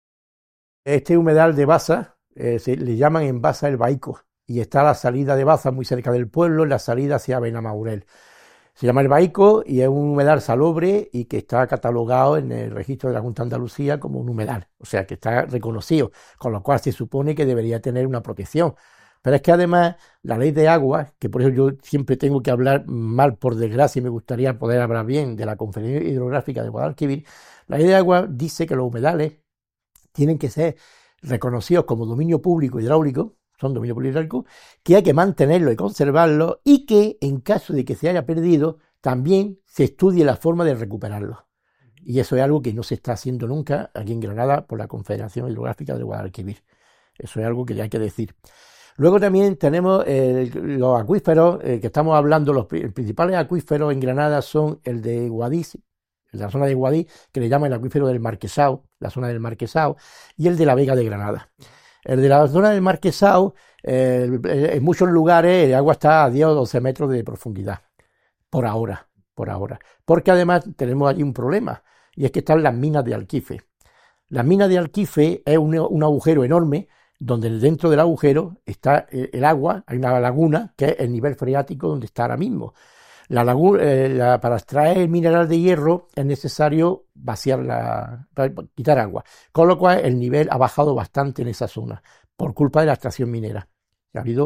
Este humedal de Baza, eh, se le llaman en Baza el Baico, y está a la salida de Baza, muy cerca del pueblo, en la salida hacia Benamaurel. Se llama el Baico y es un humedal salobre y que está catalogado en el registro de la Junta de Andalucía como un humedal, o sea que está reconocido, con lo cual se supone que debería tener una protección. Pero es que además la ley de aguas, que por eso yo siempre tengo que hablar mal, por desgracia, y me gustaría poder hablar bien de la Conferencia Hidrográfica de Guadalquivir, la ley de aguas dice que los humedales tienen que ser reconocidos como dominio público hidráulico, son dominio público hidráulico, que hay que mantenerlo y conservarlo y que en caso de que se haya perdido, también se estudie la forma de recuperarlo. Y eso es algo que no se está haciendo nunca aquí en Granada por la Confederación Hidrográfica de Guadalquivir. Eso es algo que hay que decir. Luego también tenemos eh, los acuíferos, eh, que estamos hablando, los principales acuíferos en Granada son el de Guadix, la zona de Guadix, que le llaman el acuífero del Marquesado, la zona del Marquesado, y el de la Vega de Granada. El de la zona del Marquesado, eh, en muchos lugares el agua está a diez o doce metros de profundidad, por ahora, por ahora. Porque además tenemos allí un problema, y es que están las minas de Alquife. Las minas de Alquife es un, un agujero enorme, donde dentro del agujero está el agua, hay una laguna que es el nivel freático donde está ahora mismo. La laguna, eh, la, para extraer el mineral de hierro es necesario vaciar la, para quitar agua, con lo cual el nivel ha bajado bastante en esa zona por culpa de la extracción minera. Ha habido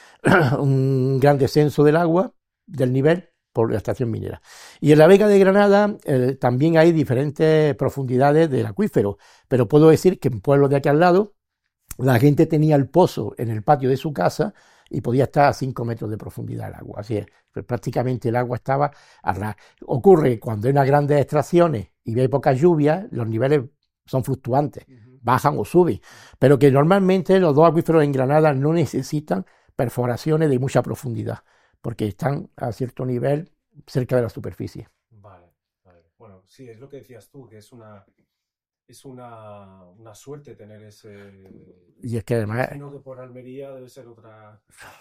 un gran descenso del agua, del nivel, por la extracción minera. Y en la Vega de Granada eh, también hay diferentes profundidades del acuífero, pero puedo decir que en pueblos de aquí al lado la gente tenía el pozo en el patio de su casa y podía estar a cinco metros de profundidad el agua. Así es, pues prácticamente el agua estaba a ras. Ocurre cuando hay unas grandes extracciones y hay pocas lluvias, los niveles son fluctuantes, bajan o suben, pero que normalmente los dos acuíferos en Granada no necesitan perforaciones de mucha profundidad, porque están a cierto nivel cerca de la superficie. Vale, vale. Bueno, sí, es lo que decías tú, que es una... Es una, una suerte tener ese... Y es que además... Sino que por Almería debe ser otra...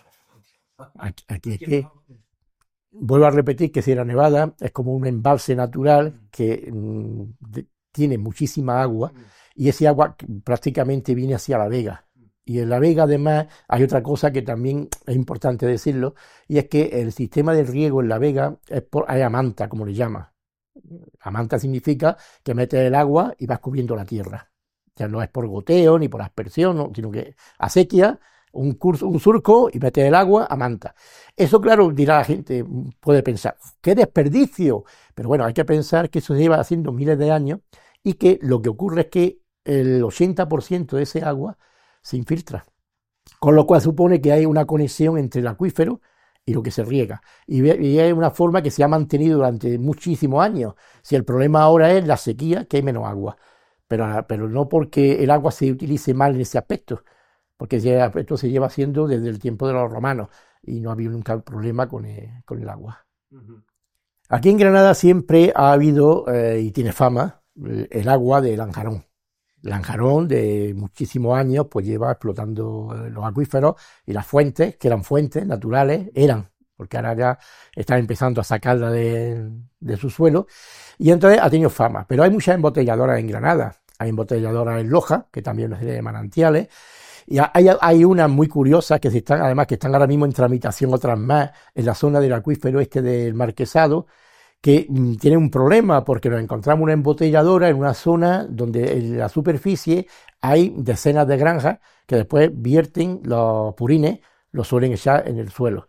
Aquí, aquí es que... Vuelvo a repetir que Sierra Nevada es como un embalse natural que mm, de, tiene muchísima agua y ese agua prácticamente viene hacia la Vega. Y en la Vega además hay otra cosa que también es importante decirlo, y es que el sistema de riego en la Vega es por hay amanta, como le llama. Amanta significa que metes el agua y vas cubriendo la tierra. Ya no es por goteo ni por aspersión, no, sino que acequia, un, curso, un surco y metes el agua a manta. Eso, claro, dirá la gente, puede pensar, ¡qué desperdicio! Pero bueno, hay que pensar que eso se lleva haciendo miles de años y que lo que ocurre es que el ochenta por ciento de ese agua se infiltra. Con lo cual supone que hay una conexión entre el acuífero y lo que se riega. Y, y es una forma que se ha mantenido durante muchísimos años. Si el problema ahora es la sequía, que hay menos agua. Pero, pero no porque el agua se utilice mal en ese aspecto, porque ese aspecto se lleva haciendo desde el tiempo de los romanos y no ha habido nunca problema con el, con el agua. Uh-huh. Aquí en Granada siempre ha habido, eh, y tiene fama, el, el agua de Lanjarón. Lanjarón de muchísimos años pues lleva explotando los acuíferos y las fuentes, que eran fuentes naturales, eran, porque ahora ya están empezando a sacarla de, de su suelo, y entonces ha tenido fama. Pero hay muchas embotelladoras en Granada, hay embotelladoras en Loja, que también es una serie de manantiales, Y hay, hay unas muy curiosas que se están, además, que están ahora mismo en tramitación, otras más, en la zona del acuífero este del Marquesado, que mm, tienen un problema porque nos encontramos una embotelladora en una zona donde en la superficie hay decenas de granjas que después vierten los purines, los suelen echar en el suelo.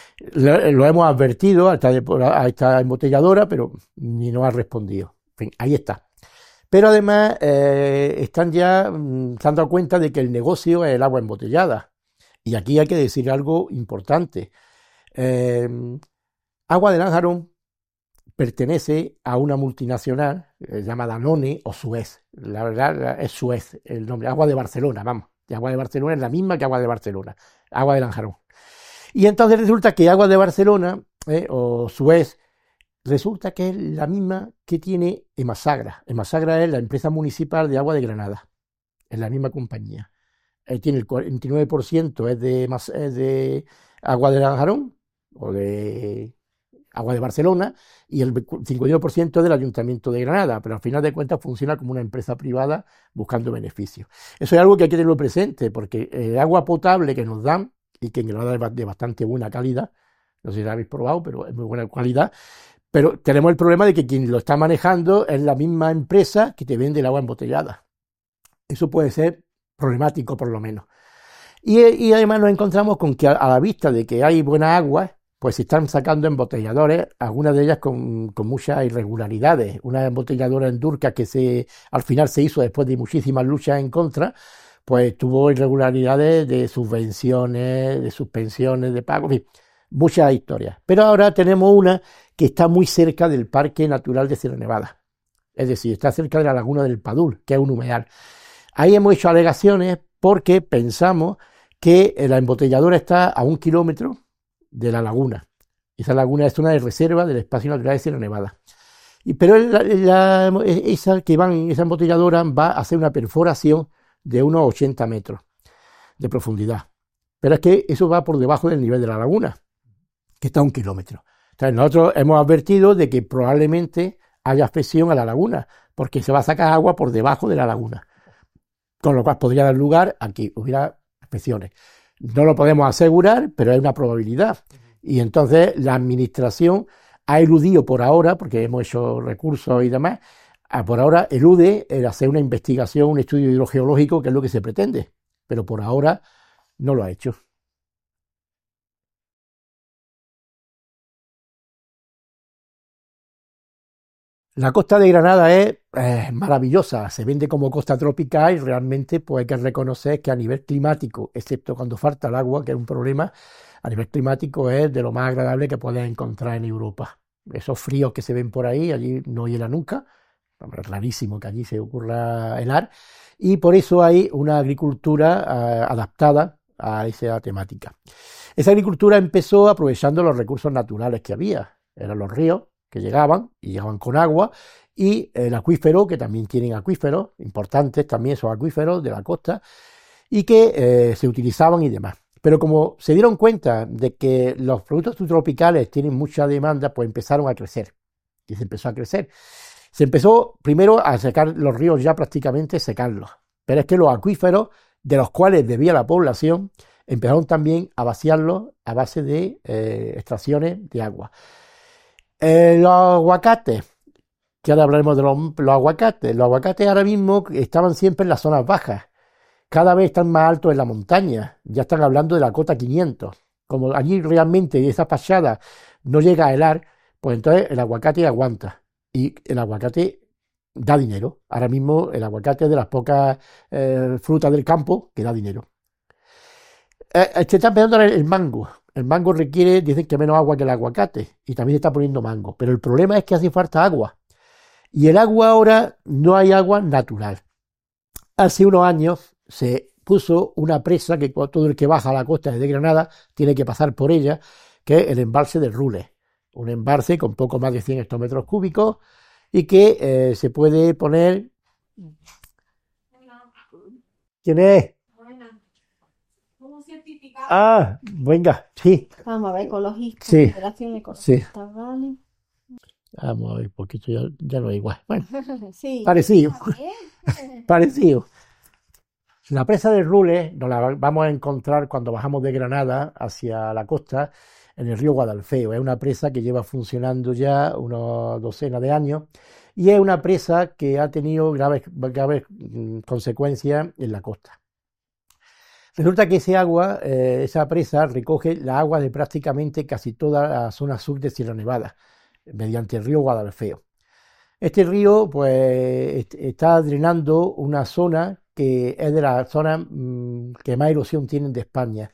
Lo, lo hemos advertido a esta, a esta embotelladora, pero ni nos ha respondido. En fin, ahí está. Pero además eh, están ya mmm, se han dado cuenta de que el negocio es el agua embotellada. Y aquí hay que decir algo importante. Eh, Agua de Lanjarón pertenece a una multinacional eh, llamada Danone o Suez. La verdad es Suez el nombre. Agua de Barcelona, vamos. Y Agua de Barcelona es la misma que Agua de Barcelona. Agua de Lanjarón. Y entonces resulta que Agua de Barcelona eh, o Suez resulta que es la misma que tiene Emasagra. Emasagra es la empresa municipal de agua de Granada. Es la misma compañía. Eh, tiene el cuarenta y nueve por ciento es de, es de Agua de Lanjarón o de Agua de Barcelona y el cincuenta y nueve por ciento es del Ayuntamiento de Granada, pero al final de cuentas funciona como una empresa privada buscando beneficios. Eso es algo que hay que tenerlo presente, porque el agua potable que nos dan, y que en Granada es de bastante buena calidad, no sé si la habéis probado, pero es muy buena calidad, pero tenemos el problema de que quien lo está manejando es la misma empresa que te vende el agua embotellada. Eso puede ser problemático por lo menos. Y, y además nos encontramos con que a, a la vista de que hay buena agua, pues se están sacando embotelladores, algunas de ellas con, con muchas irregularidades. Una embotelladora en Durca que se, al final se hizo después de muchísimas luchas en contra, pues tuvo irregularidades de subvenciones, de suspensiones, de pago, en fin, muchas historias. Pero ahora tenemos una que está muy cerca del Parque Natural de Sierra Nevada. Es decir, está cerca de la Laguna del Padul, que es un humedal. Ahí hemos hecho alegaciones porque pensamos que la embotelladora está a un kilómetro de la laguna. Esa laguna es una de reserva del espacio natural de Sierra Nevada. Y, pero la, la, esa que van, esa embotelladora va a hacer una perforación de unos ochenta metros de profundidad. Pero es que eso va por debajo del nivel de la laguna, que está a un kilómetro. Entonces nosotros hemos advertido de que probablemente haya afección a la laguna, porque se va a sacar agua por debajo de la laguna. Con lo cual podría dar lugar a que hubiera afecciones. No lo podemos asegurar, pero hay una probabilidad. Y entonces la administración ha eludido por ahora, porque hemos hecho recursos y demás, por ahora elude el hacer una investigación, un estudio hidrogeológico, que es lo que se pretende. Pero por ahora no lo ha hecho. La costa de Granada es eh, maravillosa, se vende como costa tropical y realmente pues hay que reconocer que a nivel climático, excepto cuando falta el agua, que es un problema, a nivel climático es de lo más agradable que puedes encontrar en Europa. Esos fríos que se ven por ahí, allí no hiela nunca, es rarísimo que allí se ocurra helar, y por eso hay una agricultura eh, adaptada a esa temática. Esa agricultura empezó aprovechando los recursos naturales que había, eran los ríos, que llegaban y llegaban con agua, y el acuífero, que también tienen acuíferos importantes, también esos acuíferos de la costa, y que eh, se utilizaban y demás. Pero como se dieron cuenta de que los productos tropicales tienen mucha demanda, pues empezaron a crecer, y se empezó a crecer. Se empezó primero a secar los ríos, ya prácticamente secarlos, pero es que los acuíferos, de los cuales vivía la población, empezaron también a vaciarlos a base de eh, extracciones de agua. Eh, los aguacates, que ahora hablaremos de los, los aguacates. Los aguacates ahora mismo estaban siempre en las zonas bajas. Cada vez están más altos en la montaña. Ya están hablando de la cota quinientos. Como allí realmente esa fachada no llega a helar, pues entonces el aguacate aguanta. Y el aguacate da dinero. Ahora mismo el aguacate es de las pocas eh, frutas del campo que da dinero. Eh, se está empezando el mango. El mango requiere, dicen que menos agua que el aguacate, y también está poniendo mango. Pero el problema es que hace falta agua. Y el agua ahora no hay agua natural. Hace unos años se puso una presa que todo el que baja a la costa de Granada tiene que pasar por ella, que es el embalse del Rule. Un embalse con poco más de cien hectómetros cúbicos y que eh, se puede poner... ¿Quién es? Ah, venga, sí. Vamos a ver, ecologista, Sí, Federación Ecologista, sí. vale. Vamos a ver, porque esto ya, ya no es igual. Bueno, Sí, parecido, está bien. parecido. La presa de Rules nos la vamos a encontrar cuando bajamos de Granada hacia la costa en el río Guadalfeo. Es una presa que lleva funcionando ya una docena de años y es una presa que ha tenido graves, graves mm, consecuencias en la costa. Resulta que ese agua, eh, esa presa recoge la agua de prácticamente casi toda la zona sur de Sierra Nevada mediante el río Guadalfeo. Este río pues está drenando una zona que es de las zonas mmm, que más erosión tienen de España.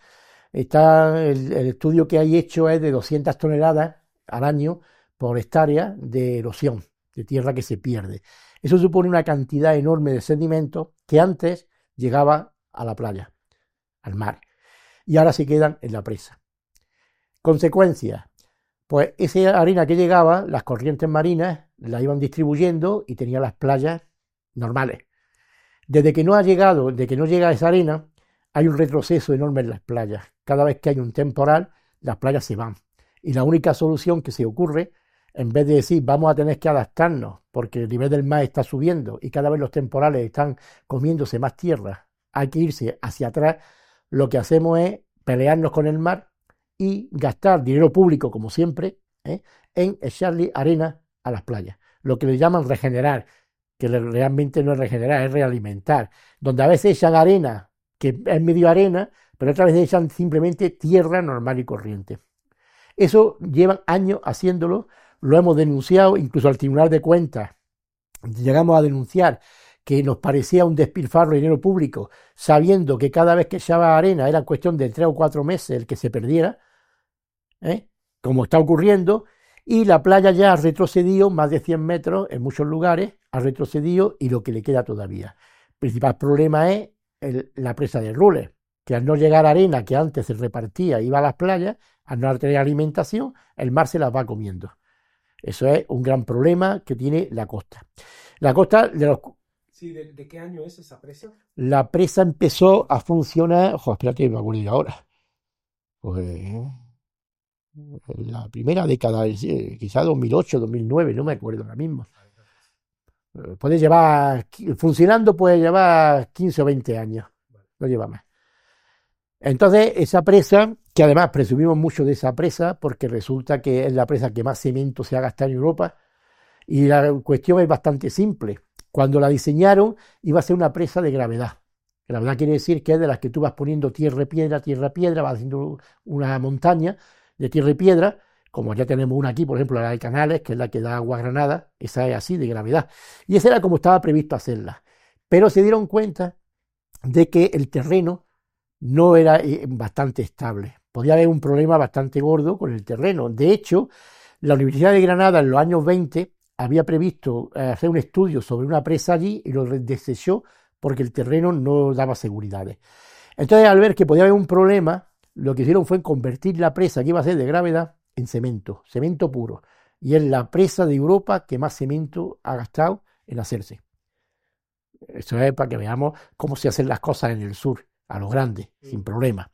Está, el, el estudio que hay hecho es de doscientas toneladas al año por hectárea de erosión, de tierra que se pierde. Eso supone una cantidad enorme de sedimentos que antes llegaba a la playa, al mar, y ahora se quedan en la presa. Consecuencias. Pues esa arena que llegaba, las corrientes marinas la iban distribuyendo y tenía las playas normales. Desde que no ha llegado, desde que no llega esa arena, hay un retroceso enorme en las playas. Cada vez que hay un temporal, las playas se van. Y la única solución que se ocurre, en vez de decir vamos a tener que adaptarnos porque el nivel del mar está subiendo y cada vez los temporales están comiéndose más tierra, hay que irse hacia atrás, lo que hacemos es pelearnos con el mar y gastar dinero público, como siempre, ¿eh? en echarle arena a las playas. Lo que le llaman regenerar, que realmente no es regenerar, es realimentar. Donde a veces echan arena, que es medio arena, pero otras veces echan simplemente tierra normal y corriente. Eso llevan años haciéndolo, lo hemos denunciado incluso al Tribunal de Cuentas. Llegamos a denunciar que nos parecía un despilfarro de dinero público, sabiendo que cada vez que echaba arena era cuestión de tres o cuatro meses el que se perdiera, ¿eh? como está ocurriendo, y la playa ya ha retrocedido más de cien metros en muchos lugares, ha retrocedido y lo que le queda todavía. El principal problema es el, la presa de Rules, que al no llegar arena que antes se repartía, iba a las playas, al no tener alimentación, el mar se las va comiendo. Eso es un gran problema que tiene la costa. La costa de los... Sí, ¿de, de qué año es esa presa? La presa empezó a funcionar... Ojo, espérate, me acuerdo ahora. Pues... la primera década, quizá dos mil ocho, dos mil nueve, no me acuerdo ahora mismo. Puede llevar, funcionando puede llevar quince o veinte años, no lleva más. Entonces, esa presa, que además presumimos mucho de esa presa, porque resulta que es la presa que más cemento se ha gastado en Europa, y la cuestión es bastante simple. Cuando la diseñaron, iba a ser una presa de gravedad. Gravedad quiere decir que es de las que tú vas poniendo tierra, piedra, tierra, piedra, vas haciendo una montaña de tierra y piedra, como ya tenemos una aquí, por ejemplo, la de Canales, que es la que da agua a Granada, esa es así, de gravedad. Y esa era como estaba previsto hacerla. Pero se dieron cuenta de que el terreno no era bastante estable. Podía haber un problema bastante gordo con el terreno. De hecho, la Universidad de Granada en los años veinte había previsto hacer un estudio sobre una presa allí y lo desechó porque el terreno no daba seguridades. Entonces, al ver que podía haber un problema, lo que hicieron fue convertir la presa que iba a ser de gravedad en cemento, cemento puro. Y es la presa de Europa que más cemento ha gastado en hacerse. Eso es para que veamos cómo se hacen las cosas en el sur, a lo grande, sí. sin problema.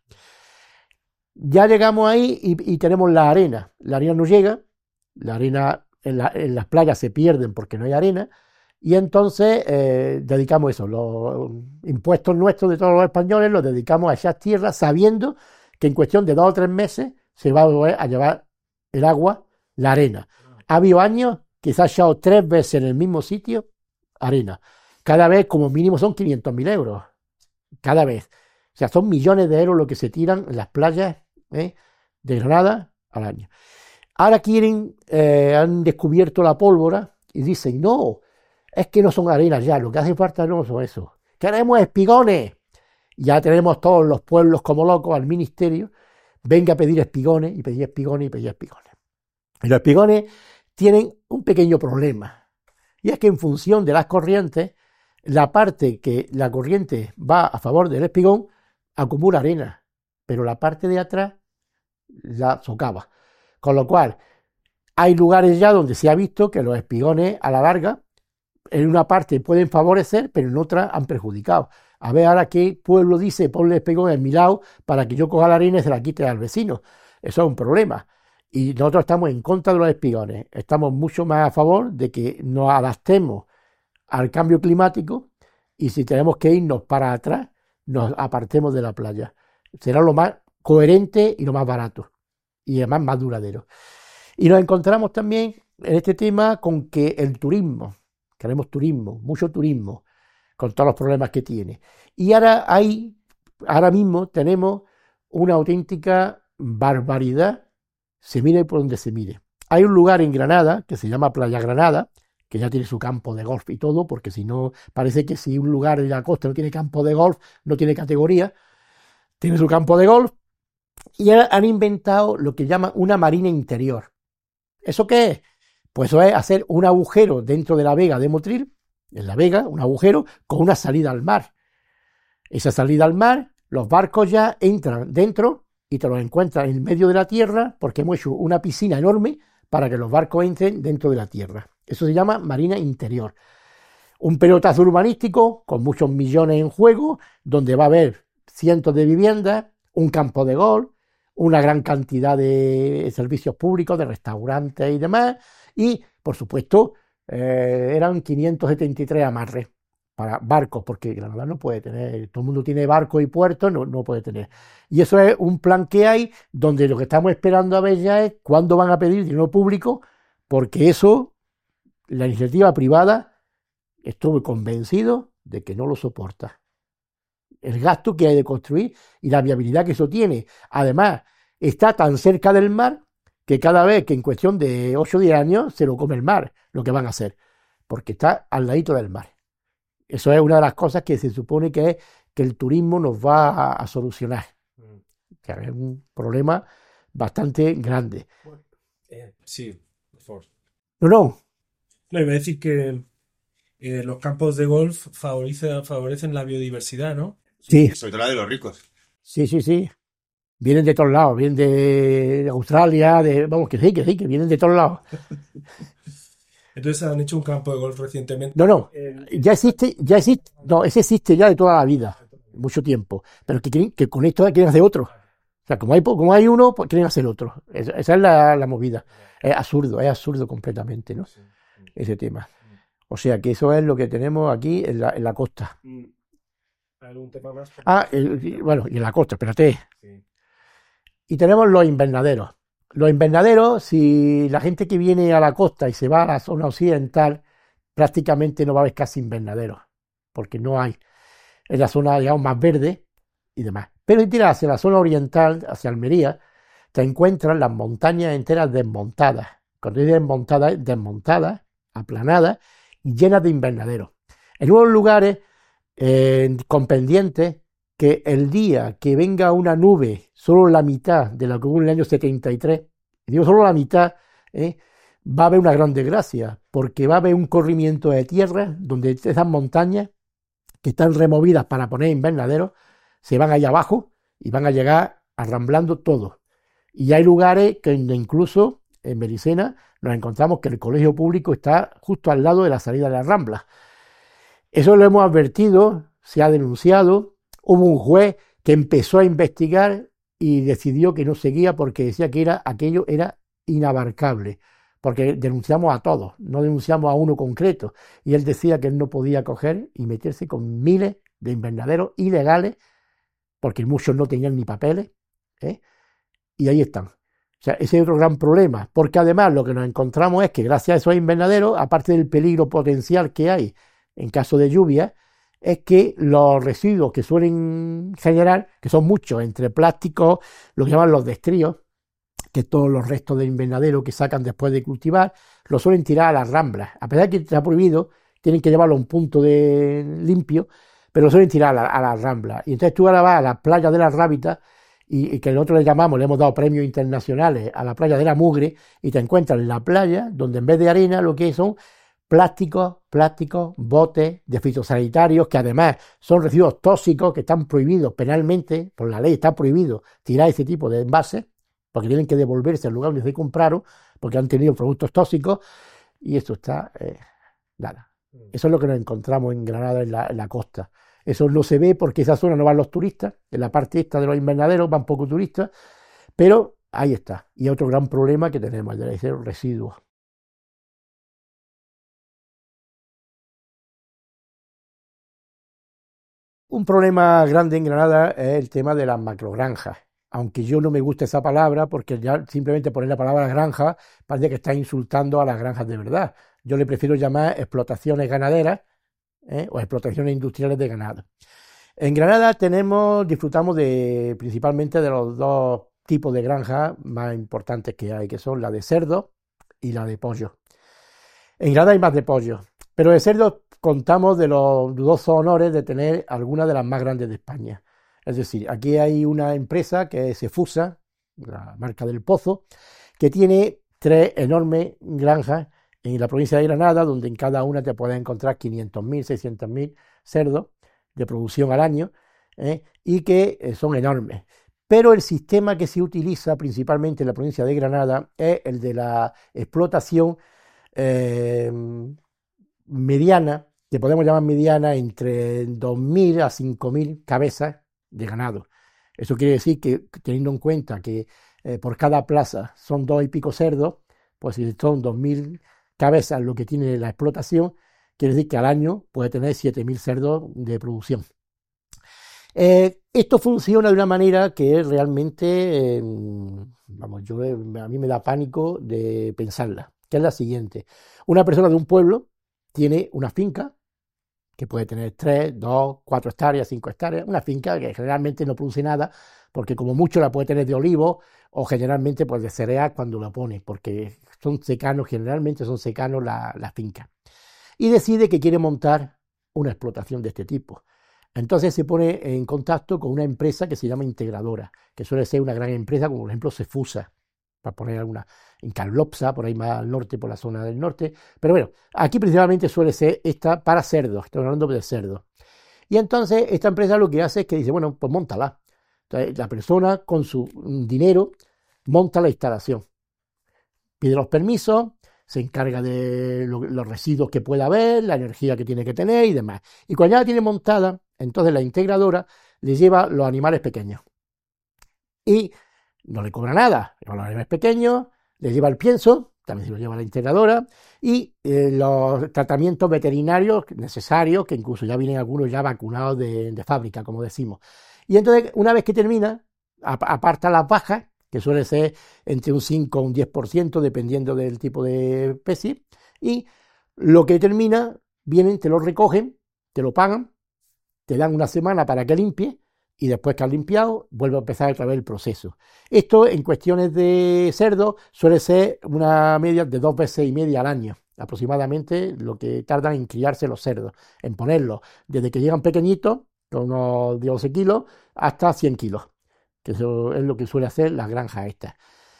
Ya llegamos ahí y, y tenemos la arena. La arena no llega, la arena en, la, en las playas se pierden porque no hay arena, y entonces eh, dedicamos eso, los impuestos nuestros de todos los españoles los dedicamos a echar tierra sabiendo que en cuestión de dos o tres meses se va a llevar el agua, la arena. Ha habido años que se ha echado tres veces en el mismo sitio arena. Cada vez como mínimo son quinientos mil euros. Cada vez. O sea, son millones de euros lo que se tiran en las playas ¿eh? de Granada al año. Ahora quieren, eh, han descubierto la pólvora y dicen, no, es que no son arenas ya, lo que hace falta no son eso. Queremos espigones. Ya tenemos todos los pueblos como locos al ministerio, venga a pedir espigones y pedir espigones y pedir espigones. Y los espigones tienen un pequeño problema, y es que en función de las corrientes, la parte que la corriente va a favor del espigón acumula arena, pero la parte de atrás la socava. Con lo cual, hay lugares ya donde se ha visto que los espigones a la larga, en una parte pueden favorecer, pero en otra han perjudicado. A ver ahora qué pueblo dice, ponle espigón en mi lado para que yo coja la harina y se la quite al vecino. Eso es un problema. Y nosotros estamos en contra de los espigones. Estamos mucho más a favor de que nos adaptemos al cambio climático y si tenemos que irnos para atrás, nos apartemos de la playa. Será lo más coherente y lo más barato, y además más duradero. Y nos encontramos también en este tema con que el turismo, queremos turismo, mucho turismo, con todos los problemas que tiene. Y ahora hay, ahora mismo tenemos una auténtica barbaridad, se mire por donde se mire. Hay un lugar en Granada que se llama Playa Granada, que ya tiene su campo de golf y todo, porque si no, parece que si un lugar en la costa no tiene campo de golf, no tiene categoría, tiene su campo de golf, y han inventado lo que llaman una marina interior. ¿Eso qué es? Pues eso es hacer un agujero dentro de la vega de Motril, en la vega, un agujero con una salida al mar. Esa salida al mar, los barcos ya entran dentro y te los encuentras en medio de la tierra, porque hemos hecho una piscina enorme para que los barcos entren dentro de la tierra. Eso se llama marina interior. Un pelotazo urbanístico con muchos millones en juego, donde va a haber cientos de viviendas, un campo de golf, una gran cantidad de servicios públicos, de restaurantes y demás, y, por supuesto, eh, eran quinientos setenta y tres amarres para barcos, porque Granada no puede tener, todo el mundo tiene barcos y puertos, no, no puede tener. Y eso es un plan que hay, donde lo que estamos esperando a ver ya es cuándo van a pedir dinero público, porque eso, la iniciativa privada, estuve convencido de que no lo soporta. El gasto que hay de construir y la viabilidad que eso tiene. Además, está tan cerca del mar que cada vez que en cuestión de ocho o diez años se lo come el mar, lo que van a hacer, porque está al ladito del mar. Eso es una de las cosas que se supone que es que el turismo nos va a, a solucionar. Que es un problema bastante grande. Bueno, eh, sí, por favor. No, no. No, iba a decir que eh, los campos de golf favorecen, favorecen la biodiversidad, ¿no? Sí. Sobre todo la de los ricos. Sí, sí, sí. Vienen de todos lados, vienen de Australia, de, vamos, que sí, que sí, que vienen de todos lados. Entonces han hecho un campo de golf recientemente. No, no, en- ya existe, ya existe, no, ese existe ya de toda la vida, mucho tiempo, pero que, quieren- que con esto quieren hacer otro. O sea, como hay, po- como hay uno, pues quieren hacer otro. Esa, esa es la, la movida. Es absurdo, es absurdo completamente, ¿no? Sí. Ese tema. O sea, que eso es lo que tenemos aquí en la, en la costa. Mm. ¿Algún tema más? Ah, el- y- bueno, y en la costa, espérate. Sí. Y tenemos los invernaderos. Los invernaderos, si la gente que viene a la costa y se va a la zona occidental, prácticamente no va a haber casi invernaderos, porque no hay. Es la zona, digamos, más verde y demás. Pero si tiras hacia la zona oriental, hacia Almería, te encuentras las montañas enteras desmontadas. Cuando digo desmontadas, es desmontadas, aplanadas y llenas de invernaderos. En unos lugares eh, con pendientes que el día que venga una nube, solo la mitad de lo que hubo en el año setenta y tres, y digo solo la mitad, ¿eh? Va a haber una gran desgracia, porque va a haber un corrimiento de tierra donde esas montañas que están removidas para poner invernaderos se van allá abajo y van a llegar arramblando todo. Y hay lugares que incluso en Mericena nos encontramos que el colegio público está justo al lado de la salida de la Rambla. Eso lo hemos advertido, se ha denunciado, hubo un juez que empezó a investigar y decidió que no seguía porque decía que era, aquello era inabarcable, porque denunciamos a todos, no denunciamos a uno concreto, y él decía que él no podía coger y meterse con miles de invernaderos ilegales, porque muchos no tenían ni papeles, ¿eh? Y ahí están. O sea, ese es otro gran problema, porque además lo que nos encontramos es que gracias a esos invernaderos, aparte del peligro potencial que hay en caso de lluvia, es que los residuos que suelen generar, que son muchos, entre plásticos, lo que llaman los destríos, que todos los restos de invernadero que sacan después de cultivar, lo suelen tirar a las ramblas. A pesar de que está prohibido, tienen que llevarlo a un punto de limpio, pero lo suelen tirar a, la, a las ramblas. Y entonces tú ahora vas a las playas de las Rábitas, y, y que nosotros le llamamos, le hemos dado premios internacionales a la playa de la Mugre, y te encuentras en la playa donde en vez de arena lo que son plásticos, plásticos, botes de fitosanitarios, que además son residuos tóxicos que están prohibidos penalmente, por la ley está prohibido tirar ese tipo de envases, porque tienen que devolverse al lugar donde se compraron, porque han tenido productos tóxicos, y esto está, eh, nada. Eso es lo que nos encontramos en Granada, en la, en la costa. Eso no se ve porque esa zona no van los turistas, en la parte esta de los invernaderos van pocos turistas, pero ahí está. Y otro gran problema que tenemos, el de los residuos. Un problema grande en Granada es el tema de las macrogranjas, aunque yo no me gusta esa palabra porque ya simplemente poner la palabra granja parece que está insultando a las granjas de verdad. Yo le prefiero llamar explotaciones ganaderas, ¿eh? o explotaciones industriales de ganado. En Granada tenemos, disfrutamos de principalmente de los dos tipos de granjas más importantes que hay, que son la de cerdo y la de pollo. En Granada hay más de pollo, pero de cerdo contamos de los dudosos honores de tener algunas de las más grandes de España. Es decir, aquí hay una empresa que es Cefusa, la marca del Pozo, que tiene tres enormes granjas en la provincia de Granada, donde en cada una te puedes encontrar quinientos mil, seiscientos mil cerdos de producción al año, ¿eh? y que eh, son enormes. Pero el sistema que se utiliza principalmente en la provincia de Granada es el de la explotación eh, mediana, que podemos llamar mediana, entre dos mil a cinco mil cabezas de ganado. Eso quiere decir que, teniendo en cuenta que eh, por cada plaza son dos y pico cerdos, pues si son dos mil cabezas lo que tiene la explotación, quiere decir que al año puede tener siete mil cerdos de producción. Eh, esto funciona de una manera que realmente, eh, vamos, yo, a mí me da pánico de pensarla, que es la siguiente. Una persona de un pueblo tiene una finca que puede tener tres, dos, cuatro hectáreas, cinco hectáreas, una finca que generalmente no produce nada, porque como mucho la puede tener de olivo o generalmente pues de cereal cuando la pone, porque son secanos, generalmente son secanos la, la finca. Y decide que quiere montar una explotación de este tipo. Entonces se pone en contacto con una empresa que se llama Integradora, que suele ser una gran empresa, como por ejemplo Cefusa, para poner alguna, en Carlopsa, por ahí más al norte, por la zona del norte. Pero bueno, aquí principalmente suele ser esta para cerdos, estamos hablando de cerdos. Y entonces esta empresa lo que hace es que dice, bueno, pues móntala. Entonces la persona con su dinero monta la instalación, pide los permisos, se encarga de lo, los residuos que pueda haber, la energía que tiene que tener y demás. Y cuando ya la tiene montada, entonces la integradora le lleva los animales pequeños. Y no le cobra nada, le lleva los animales pequeños, le lleva el pienso, también se lo lleva la integradora, y eh, los tratamientos veterinarios necesarios, que incluso ya vienen algunos ya vacunados de, de fábrica, como decimos. Y entonces, una vez que termina, aparta las bajas, que suele ser entre un cinco o un diez por ciento, dependiendo del tipo de especie, y lo que termina, vienen, te lo recogen, te lo pagan, te dan una semana para que limpie, y después que has limpiado, vuelve a empezar otra vez el proceso. Esto, en cuestiones de cerdo, suele ser una media de dos veces y media al año, aproximadamente lo que tardan en criarse los cerdos, en ponerlos, desde que llegan pequeñitos, con unos doce kilos, hasta cien kilos. Que eso es lo que suele hacer las granjas estas.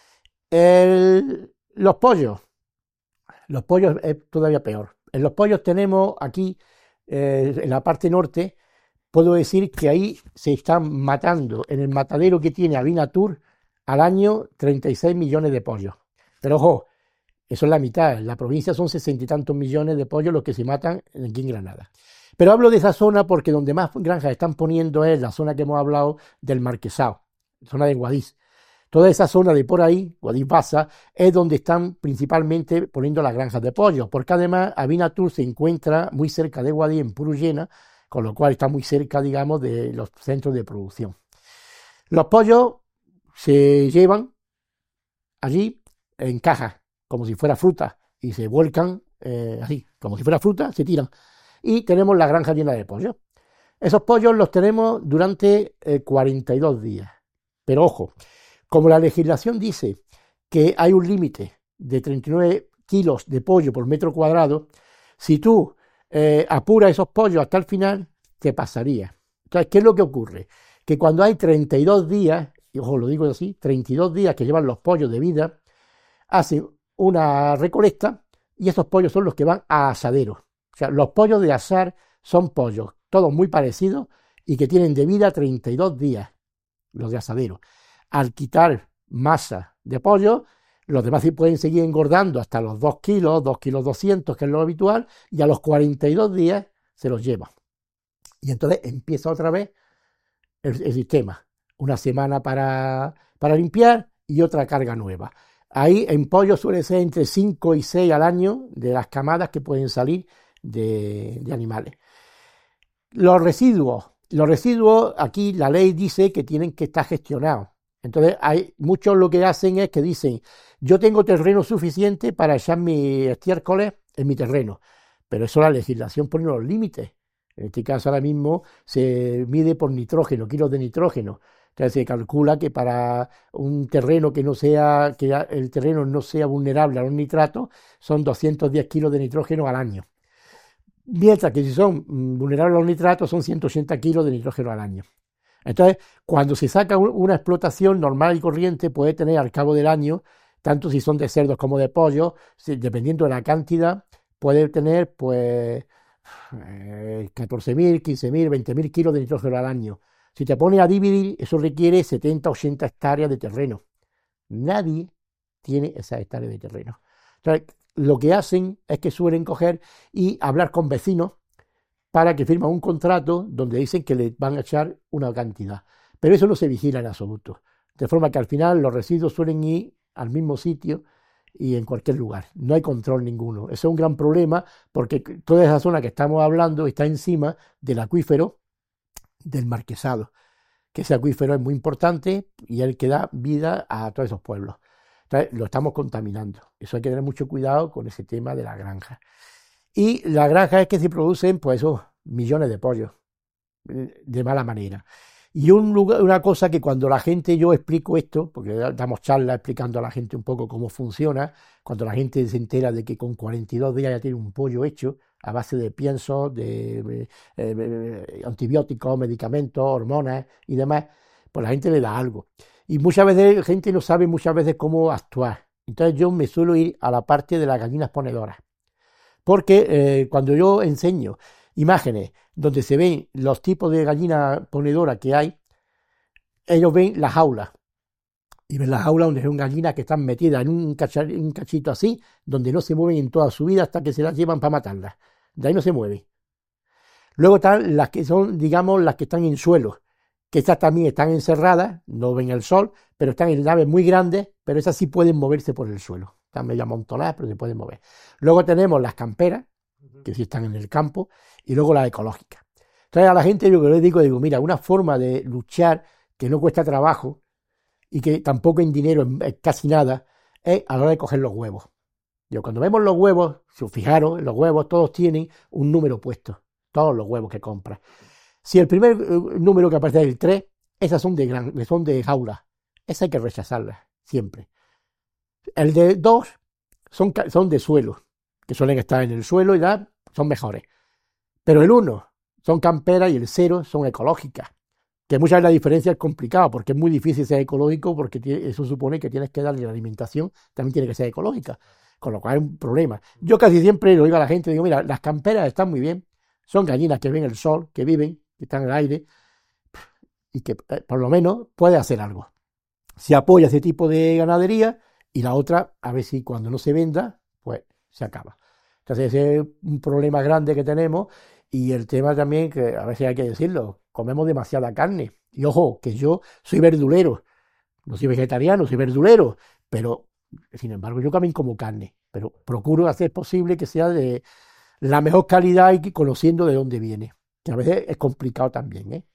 El, los pollos. Los pollos es todavía peor. En los pollos tenemos aquí, eh, en la parte norte, puedo decir que ahí se están matando, en el matadero que tiene Avinatur, al año treinta y seis millones de pollos. Pero ojo, eso es la mitad. En la provincia son sesenta y tantos millones de pollos los que se matan aquí en Granada. Pero hablo de esa zona porque donde más granjas están poniendo es la zona que hemos hablado del Marquesado, zona de Guadix. Toda esa zona de por ahí, Guadix Baza, es donde están principalmente poniendo las granjas de pollos, porque además Avinatur se encuentra muy cerca de Guadix, en Purullena, con lo cual está muy cerca, digamos, de los centros de producción. Los pollos se llevan allí en cajas, como si fuera fruta, y se vuelcan eh, así, como si fuera fruta, se tiran. Y tenemos la granja llena de pollos. Esos pollos los tenemos durante eh, cuarenta y dos días. Pero ojo, como la legislación dice que hay un límite de treinta y nueve kilos de pollo por metro cuadrado, si tú eh, apuras esos pollos hasta el final, te pasaría. Entonces, ¿qué es lo que ocurre? Que cuando hay treinta y dos días, y ojo, lo digo así, treinta y dos días que llevan los pollos de vida, hacen una recolecta y esos pollos son los que van a asaderos. O sea, los pollos de asar son pollos, todos muy parecidos y que tienen de vida treinta y dos días, los de asadero. Al quitar masa de pollo, los demás pueden seguir engordando hasta los dos kilos, dos kilos doscientos, que es lo habitual, y a los cuarenta y dos días se los lleva. Y entonces empieza otra vez el, el sistema. Una semana para, para limpiar y otra carga nueva. Ahí en pollo suele ser entre cinco y seis al año de las camadas que pueden salir de, de animales. Los residuos, los residuos, aquí la ley dice que tienen que estar gestionados. Entonces, hay muchos lo que hacen es que dicen, yo tengo terreno suficiente para echar mis estiércoles en mi terreno, pero eso la legislación pone los límites. En este caso ahora mismo se mide por nitrógeno, kilos de nitrógeno. Entonces se calcula que para un terreno que no sea, que el terreno no sea vulnerable a los nitratos, son doscientos diez kilos de nitrógeno al año. Mientras que si son vulnerables a los nitratos son ciento ochenta kilos de nitrógeno al año. Entonces, cuando se saca una explotación normal y corriente, puede tener al cabo del año, tanto si son de cerdos como de pollos, dependiendo de la cantidad, puede tener pues eh, catorce mil, quince mil, veinte mil kilos de nitrógeno al año. Si te pones a dividir, eso requiere setenta, ochenta hectáreas de terreno. Nadie tiene esas hectáreas de terreno. Entonces, lo que hacen es que suelen coger y hablar con vecinos para que firman un contrato donde dicen que le van a echar una cantidad. Pero eso no se vigila en absoluto. De forma que al final los residuos suelen ir al mismo sitio y en cualquier lugar. No hay control ninguno. Eso es un gran problema porque toda esa zona que estamos hablando está encima del acuífero del Marquesado, que ese acuífero es muy importante y es el que da vida a todos esos pueblos. Entonces, lo estamos contaminando. Eso hay que tener mucho cuidado con ese tema de la granja. Y la granja es que se producen, pues, esos millones de pollos, de mala manera. Y un lugar, una cosa que cuando la gente, yo explico esto, porque damos charlas explicando a la gente un poco cómo funciona, cuando la gente se entera de que con cuarenta y dos días ya tiene un pollo hecho, a base de piensos, de eh, eh, antibióticos, medicamentos, hormonas y demás, pues la gente le da algo. Y muchas veces la gente no sabe muchas veces cómo actuar. Entonces yo me suelo ir a la parte de las gallinas ponedoras. Porque eh, cuando yo enseño imágenes donde se ven los tipos de gallinas ponedoras que hay, ellos ven las jaulas. Y ven las jaulas donde son gallinas que están metidas en un, cachar, un cachito así, donde no se mueven en toda su vida hasta que se las llevan para matarlas. De ahí no se mueven. Luego están las que son, digamos, las que están en suelo, que estas también están encerradas, no ven el sol, pero están en naves muy grandes, pero esas sí pueden moverse por el suelo. Están medio amontonadas, pero se pueden mover. Luego tenemos las camperas, que sí están en el campo, y luego las ecológicas. Entonces a la gente yo que les digo, digo, mira, una forma de luchar que no cuesta trabajo y que tampoco en dinero es casi nada, es a la hora de coger los huevos. Yo, cuando vemos los huevos, si os fijaron, los huevos todos tienen un número puesto, todos los huevos que compras. Si el primer número que aparece es el tres, esas son de, gran, son de jaula, esas hay que rechazarlas siempre. El de dos son, son de suelo, que suelen estar en el suelo y ya son mejores. Pero el uno son camperas y el cero son ecológicas. Que muchas veces la diferencia es complicada, porque es muy difícil ser ecológico, porque tiene, eso supone que tienes que darle la alimentación, también tiene que ser ecológica, con lo cual es un problema. Yo casi siempre lo digo a la gente, digo, mira, las camperas están muy bien, son gallinas que ven el sol, que viven, que están en el aire, y que eh, por lo menos puede hacer algo. Se apoya ese tipo de ganadería, y la otra, a ver si cuando no se venda, pues se acaba. Entonces ese es un problema grande que tenemos, y el tema también, que a veces hay que decirlo, comemos demasiada carne. Y ojo, que yo soy verdulero, no soy vegetariano, soy verdulero, pero sin embargo yo también como carne, pero procuro hacer posible que sea de la mejor calidad y conociendo de dónde viene, que a veces es complicado también, ¿eh?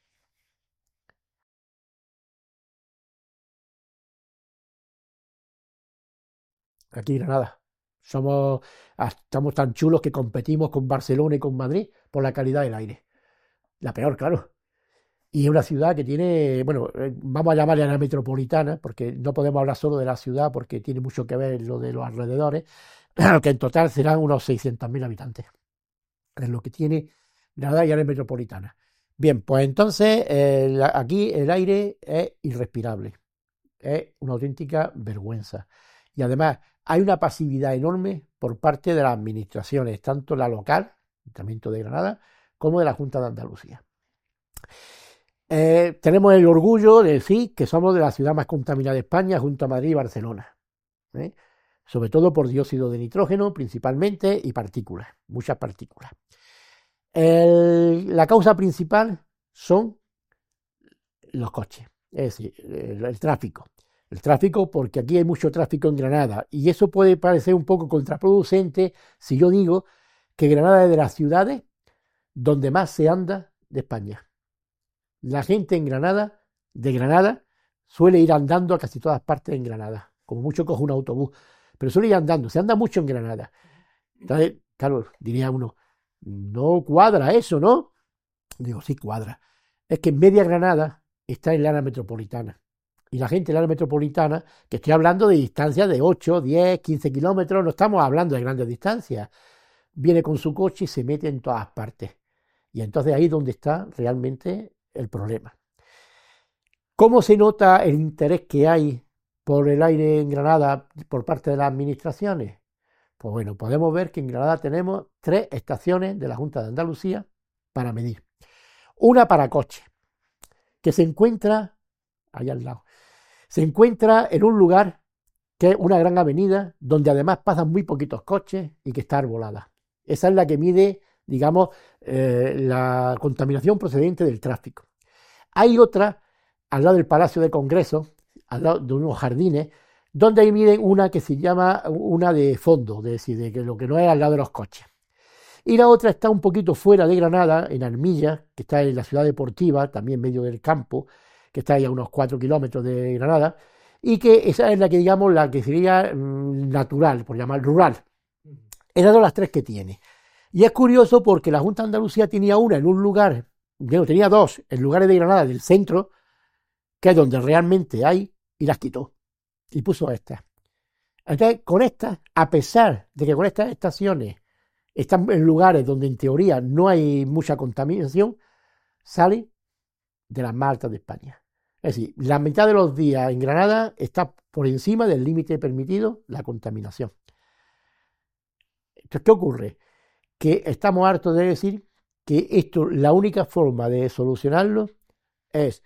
Aquí Granada. Somos, estamos tan chulos que competimos con Barcelona y con Madrid por la calidad del aire. La peor, claro. Y es una ciudad que tiene, bueno, eh, vamos a llamarle a la metropolitana, porque no podemos hablar solo de la ciudad, porque tiene mucho que ver lo de los alrededores, que en total serán unos seiscientos mil habitantes. Es lo que tiene Granada y área metropolitana. Bien, pues entonces eh, la, aquí el aire es irrespirable. Es una auténtica vergüenza. Y además hay una pasividad enorme por parte de las administraciones, tanto la local, el Ayuntamiento de Granada, como de la Junta de Andalucía. Eh, tenemos el orgullo de decir que somos de la ciudad más contaminada de España, junto a Madrid y Barcelona, ¿eh? Sobre todo por dióxido de nitrógeno principalmente y partículas, muchas partículas. El, la causa principal son los coches, es decir, el, el tráfico. El tráfico, porque aquí hay mucho tráfico en Granada, y eso puede parecer un poco contraproducente si yo digo que Granada es de las ciudades donde más se anda de España. La gente en Granada, de Granada, suele ir andando a casi todas partes en Granada. Como mucho coge un autobús, pero suele ir andando. Se anda mucho en Granada. Entonces, claro, diría uno, no cuadra eso, ¿no? Digo, sí cuadra. Es que media Granada está en la área metropolitana. Y la gente en la área metropolitana, que estoy hablando de distancias de ocho, diez, quince kilómetros, no estamos hablando de grandes distancias, viene con su coche y se mete en todas partes. Y entonces ahí es donde está realmente el problema. ¿Cómo se nota el interés que hay por el aire en Granada por parte de las administraciones? Pues bueno, podemos ver que en Granada tenemos tres estaciones de la Junta de Andalucía para medir. Una para coches, que se encuentra allá al lado. Se encuentra en un lugar que es una gran avenida donde además pasan muy poquitos coches y que está arbolada. Esa es la que mide, digamos, eh, la contaminación procedente del tráfico. Hay otra al lado del Palacio de Congreso, al lado de unos jardines, donde ahí miden una que se llama una de fondo, es decir, de que lo que no es al lado de los coches. Y la otra está un poquito fuera de Granada, en Armilla, que está en la ciudad deportiva, también en medio del campo, que está ahí a unos cuatro kilómetros de Granada, y que esa es la que, digamos, la que sería mmm, natural, por llamar rural. Esas son las tres que tiene. Y es curioso porque la Junta de Andalucía tenía una en un lugar, bueno, tenía dos en lugares de Granada del centro, que es donde realmente hay, y las quitó. Y puso estas. Entonces, con estas, a pesar de que con estas estaciones están en lugares donde en teoría no hay mucha contaminación, sale de las más altas de España. Es decir, la mitad de los días en Granada está por encima del límite permitido la contaminación. Entonces, ¿qué ocurre? Que estamos hartos de decir que esto, la única forma de solucionarlo es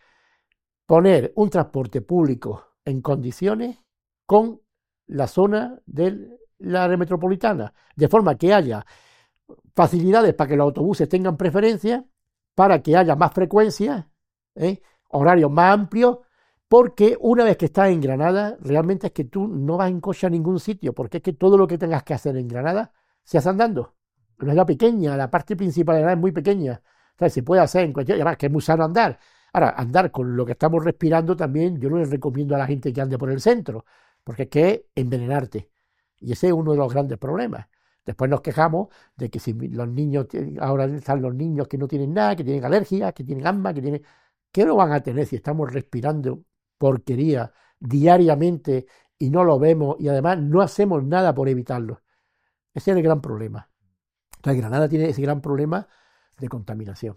poner un transporte público en condiciones con la zona de la área metropolitana, de forma que haya facilidades para que los autobuses tengan preferencia, para que haya más frecuencia, ¿eh? horarios más amplios, porque una vez que estás en Granada, realmente es que tú no vas en coche a ningún sitio, porque es que todo lo que tengas que hacer en Granada se hace andando. No es la pequeña, la parte principal de Granada es muy pequeña, o sea, se puede hacer en cualquier, además que es muy sano andar. Ahora, andar con lo que estamos respirando también, yo no les recomiendo a la gente que ande por el centro, porque es que es envenenarte. Y ese es uno de los grandes problemas. Después nos quejamos de que si los niños, ahora están los niños que no tienen nada, que tienen alergias, que tienen asma, que tienen... ¿Qué no van a tener si estamos respirando porquería diariamente y no lo vemos y además no hacemos nada por evitarlo? Ese es el gran problema. Entonces, Granada tiene ese gran problema de contaminación.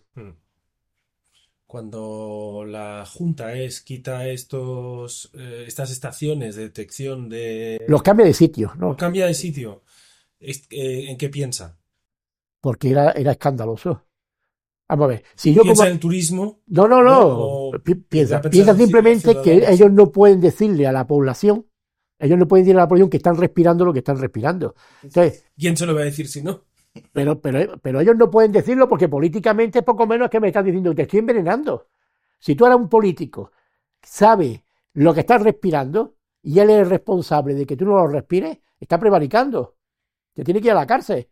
Cuando la Junta es quita estos eh, estas estaciones de detección de... Los cambia de sitio, ¿no? Los cambia de sitio. Es, eh, ¿En qué piensa? Porque era, era escandaloso. Vamos a ver. Si yo ¿Piensa como... en el turismo? No, no, no. ¿O Piensa, pensar piensa en simplemente que ciudadanos? ellos no pueden decirle a la población, ellos no pueden decirle a la población que están respirando lo que están respirando. Entonces, ¿Quién se lo va a decir si no? pero, pero, pero ellos no pueden decirlo porque políticamente es poco menos que me estás diciendo que te estoy envenenando. Si tú eres un político, sabes lo que estás respirando y él es el responsable de que tú no lo respires, está prevaricando. Te tiene que ir a la cárcel.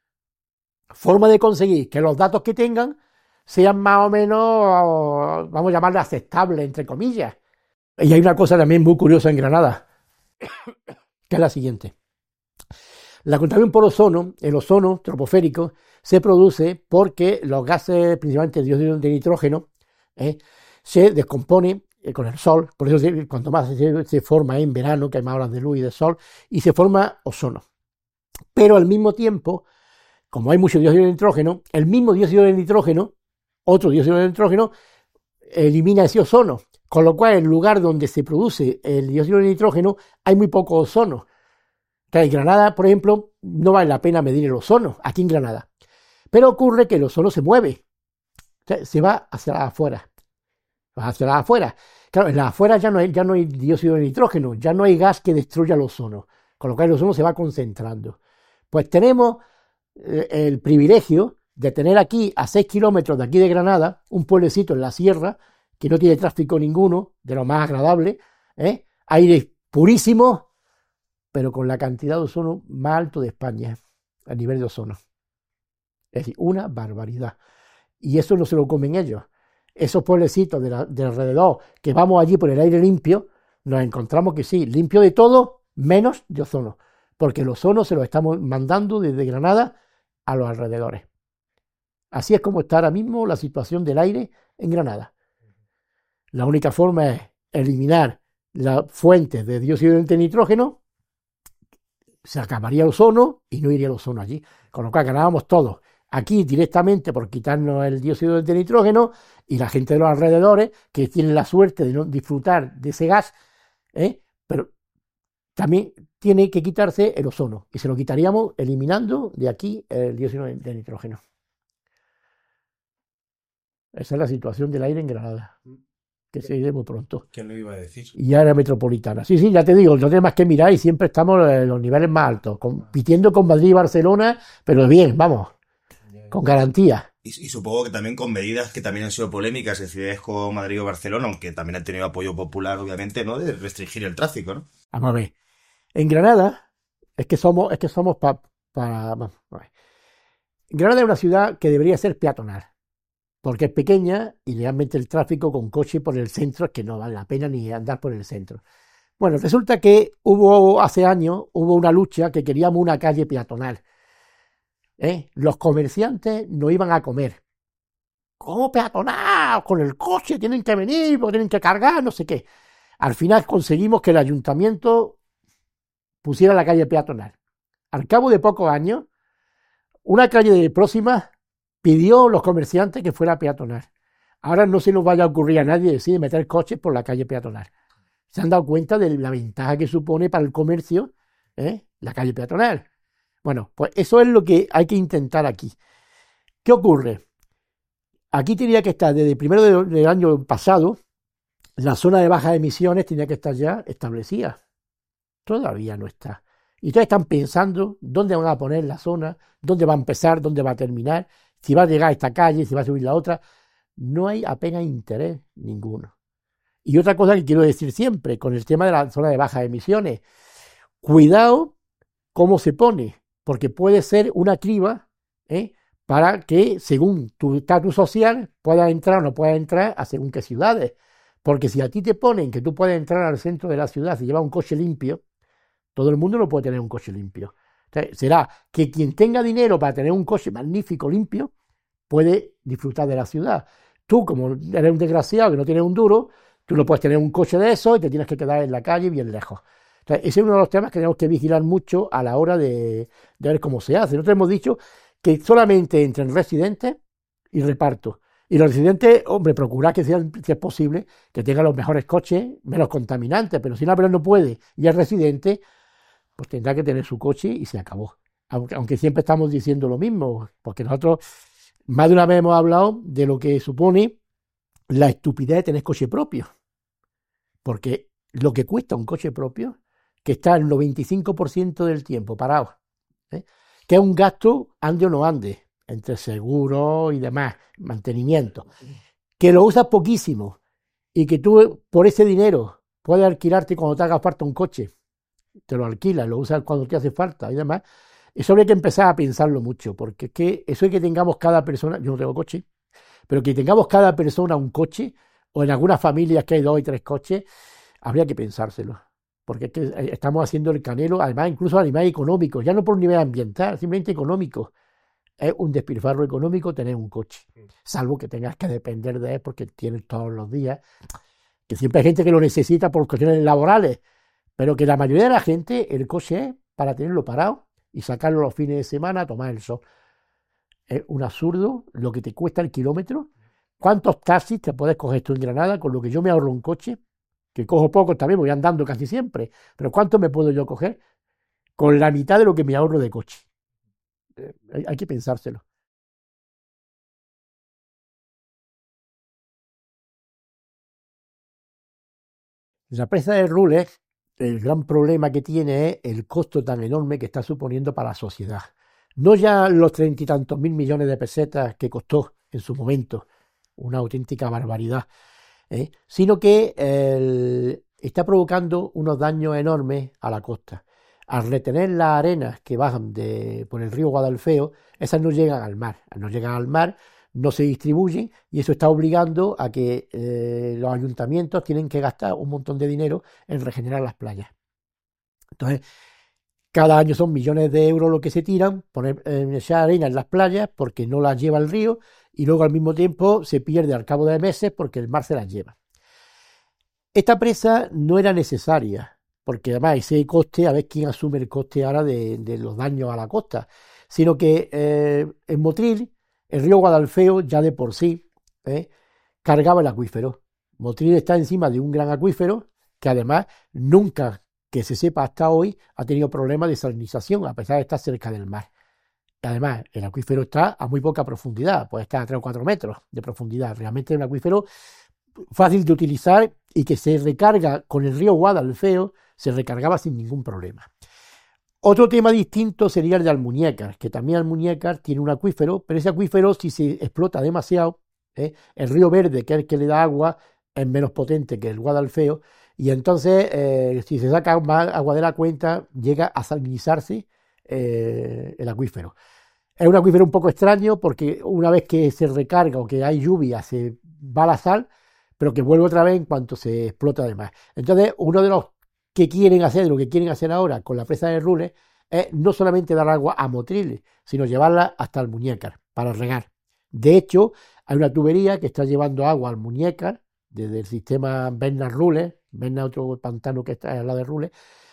Forma de conseguir que los datos que tengan sean más o menos, vamos a llamarle aceptables, entre comillas. Y hay una cosa también muy curiosa en Granada, que es la siguiente. La contaminación por ozono, el ozono troposférico, se produce porque los gases, principalmente el dióxido de nitrógeno, ¿eh? se descompone eh, con el sol, por eso se, cuanto más se, se forma en verano, que hay más horas de luz y de sol, y se forma ozono. Pero al mismo tiempo, como hay mucho dióxido de nitrógeno, el mismo dióxido de nitrógeno, otro dióxido de nitrógeno, elimina ese ozono, con lo cual en el lugar donde se produce el dióxido de nitrógeno hay muy poco ozono. En Granada, por ejemplo, no vale la pena medir el ozono, aquí en Granada. Pero ocurre que el ozono se mueve, o sea, se va hacia las afueras. Va hacia las afueras. Claro, en las afueras ya no, hay, ya no hay dióxido de nitrógeno, ya no hay gas que destruya el ozono, con lo cual el ozono se va concentrando. Pues tenemos eh, el privilegio de tener aquí, a seis kilómetros de aquí de Granada, un pueblecito en la sierra, que no tiene tráfico ninguno, de lo más agradable, ¿eh? aire purísimo, pero con la cantidad de ozono más alto de España, a nivel de ozono. Es decir, una barbaridad. Y eso no se lo comen ellos. esos pueblecitos de, la, de alrededor, que vamos allí por el aire limpio, nos encontramos que sí, limpio de todo, menos de ozono, porque el ozono se lo estamos mandando desde Granada a los alrededores. Así es como está ahora mismo la situación del aire en Granada. La única forma es eliminar las fuentes de dióxido de nitrógeno, se acabaría el ozono y no iría el ozono allí, con lo cual ganábamos todos. Aquí directamente por quitarnos el dióxido de nitrógeno y la gente de los alrededores que tienen la suerte de no disfrutar de ese gas, ¿eh? Pero también tiene que quitarse el ozono y se lo quitaríamos eliminando de aquí el dióxido de nitrógeno. Esa es la situación del aire en Granada, que se irá muy pronto. ¿Quién lo iba a decir? Y área metropolitana. Sí, sí, ya te digo, no tienes más que mirar y siempre estamos en los niveles más altos, compitiendo con Madrid y Barcelona, pero bien, vamos, con garantía. Y, y supongo que también con medidas que también han sido polémicas en ciudades como Madrid o Barcelona, aunque también han tenido apoyo popular, obviamente, ¿no? De restringir el tráfico, ¿no? Vamos a ver. En Granada, es que somos, es que somos para... Pa, pa, Granada es una ciudad que debería ser peatonal, porque es pequeña y realmente el tráfico con coche por el centro es que no vale la pena ni andar por el centro. Bueno, resulta que hubo hace años, hubo una lucha que queríamos una calle peatonal. ¿Eh? Los comerciantes no iban a comer. ¿Cómo peatonal? Con el coche tienen que venir, porque tienen que cargar, no sé qué. Al final conseguimos que el ayuntamiento pusiera la calle peatonal. Al cabo de pocos años, una calle próxima pidió a los comerciantes que fuera peatonal. Ahora no se nos vaya a ocurrir a nadie decir meter coches por la calle peatonal. Se han dado cuenta de la ventaja que supone para el comercio, ¿eh? La calle peatonal. Bueno, pues eso es lo que hay que intentar aquí. ¿Qué ocurre? Aquí tenía que estar, desde el primero de, del año pasado, la zona de bajas emisiones tenía que estar ya establecida. Todavía no está. Y ustedes están pensando dónde van a poner la zona, dónde va a empezar, dónde va a terminar, si va a llegar a esta calle, si va a subir la otra. No hay apenas interés ninguno. Y otra cosa que quiero decir siempre, con el tema de la zona de bajas emisiones, cuidado cómo se pone, porque puede ser una criba, ¿eh? Para que, según tu estatus social, puedas entrar o no puedas entrar a según qué ciudades. Porque si a ti te ponen que tú puedes entrar al centro de la ciudad si llevas un coche limpio, todo el mundo no puede tener un coche limpio. Entonces, será que quien tenga dinero para tener un coche magnífico, limpio, puede disfrutar de la ciudad. Tú, como eres un desgraciado que no tienes un duro, tú no puedes tener un coche de eso y te tienes que quedar en la calle bien lejos. Entonces, ese es uno de los temas que tenemos que vigilar mucho a la hora de, de ver cómo se hace. Nosotros hemos dicho que solamente entren residentes y reparto. Y los residentes, hombre, procurar que sean, si es posible, que tengan los mejores coches, menos contaminantes, pero si una persona no puede y es residente, pues tendrá que tener su coche y se acabó. Aunque, aunque siempre estamos diciendo lo mismo, porque nosotros más de una vez hemos hablado de lo que supone la estupidez de tener coche propio. Porque lo que cuesta un coche propio, que está el noventa y cinco por ciento del tiempo parado, ¿eh? Que es un gasto ande o no ande, entre seguro y demás, mantenimiento, que lo usas poquísimo y que tú por ese dinero puedes alquilarte cuando te haga falta un coche, te lo alquilas, lo usas cuando te hace falta y demás. Eso habría que empezar a pensarlo mucho, porque es que eso es que tengamos cada persona, yo no tengo coche, pero que tengamos cada persona un coche, o en algunas familias que hay dos y tres coches, habría que pensárselo. Porque es que estamos haciendo el canelo, además incluso a nivel económico, ya no por un nivel ambiental, simplemente económico. Es un despilfarro económico tener un coche, salvo que tengas que depender de él porque tienes todos los días, que siempre hay gente que lo necesita por cuestiones laborales, pero que la mayoría de la gente, el coche es para tenerlo parado y sacarlo los fines de semana a tomar el sol. Es un absurdo lo que te cuesta el kilómetro. ¿Cuántos taxis te puedes coger tú en Granada con lo que yo me ahorro un coche? Que cojo poco también, voy andando casi siempre, pero ¿cuánto me puedo yo coger? Con la mitad de lo que me ahorro de coche. Eh, hay, hay que pensárselo. La presa de Rules, el gran problema que tiene es el costo tan enorme que está suponiendo para la sociedad. No ya los treinta y tantos mil millones de pesetas que costó en su momento, una auténtica barbaridad, ¿eh? Sino que eh, está provocando unos daños enormes a la costa. Al retener las arenas que bajan de, por el río Guadalfeo, esas no llegan al mar. Al no llegan al mar, no se distribuyen y eso está obligando a que eh, los ayuntamientos tienen que gastar un montón de dinero en regenerar las playas. Entonces, cada año son millones de euros lo que se tiran, poner eh, echar arena en las playas porque no las lleva el río y luego al mismo tiempo se pierde al cabo de meses porque el mar se las lleva. Esta presa no era necesaria, porque además ese coste, a ver quién asume el coste ahora de, de los daños a la costa, sino que eh, en Motril, el río Guadalfeo ya de por sí eh, cargaba el acuífero. Motril está encima de un gran acuífero que además nunca, que se sepa hasta hoy, ha tenido problemas de salinización, a pesar de estar cerca del mar. Además, el acuífero está a muy poca profundidad, puede estar a tres o cuatro metros de profundidad. Realmente es un acuífero fácil de utilizar y que se recarga con el río Guadalfeo, se recargaba sin ningún problema. Otro tema distinto sería el de Almuñécar, que también Almuñécar tiene un acuífero, pero ese acuífero, si se explota demasiado, ¿eh? el río Verde, que es el que le da agua, es menos potente que el Guadalfeo, y entonces, eh, si se saca más agua de la cuenta, llega a salinizarse eh, el acuífero. Es un acuífero un poco extraño porque una vez que se recarga o que hay lluvia, se va la sal, pero que vuelve otra vez en cuanto se explota de más. Entonces, uno de los que quieren hacer, lo que quieren hacer ahora con la presa de Rules, es no solamente dar agua a Motriles, sino llevarla hasta Almuñécar para regar. De hecho, hay una tubería que está llevando agua al Almuñécar desde el sistema Berna-Rules, Berna otro pantano que está al lado de Rules,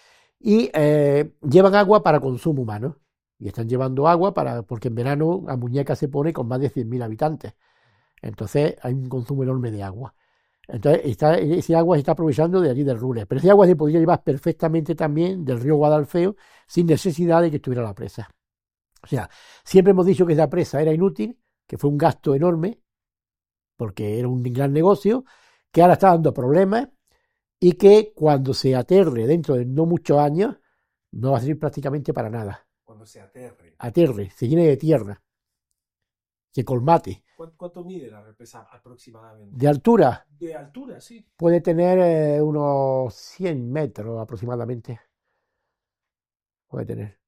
y eh, llevan agua para consumo humano. Y están llevando agua para, porque en verano Almuñécar se pone con más de cien mil habitantes. Entonces hay un consumo enorme de agua. Entonces está, ese agua se está aprovechando de allí del Rules. Pero ese agua se podría llevar perfectamente también del río Guadalfeo sin necesidad de que estuviera la presa. O sea, siempre hemos dicho que esa presa era inútil, que fue un gasto enorme, porque era un gran negocio, que ahora está dando problemas y que cuando se aterre dentro de no muchos años no va a servir prácticamente para nada. Cuando se aterre. Aterre, se llene de tierra, se colmate. ¿Cuánto mide la represa aproximadamente? De altura. De altura, sí. Puede tener eh, unos cien metros aproximadamente. Puede tener.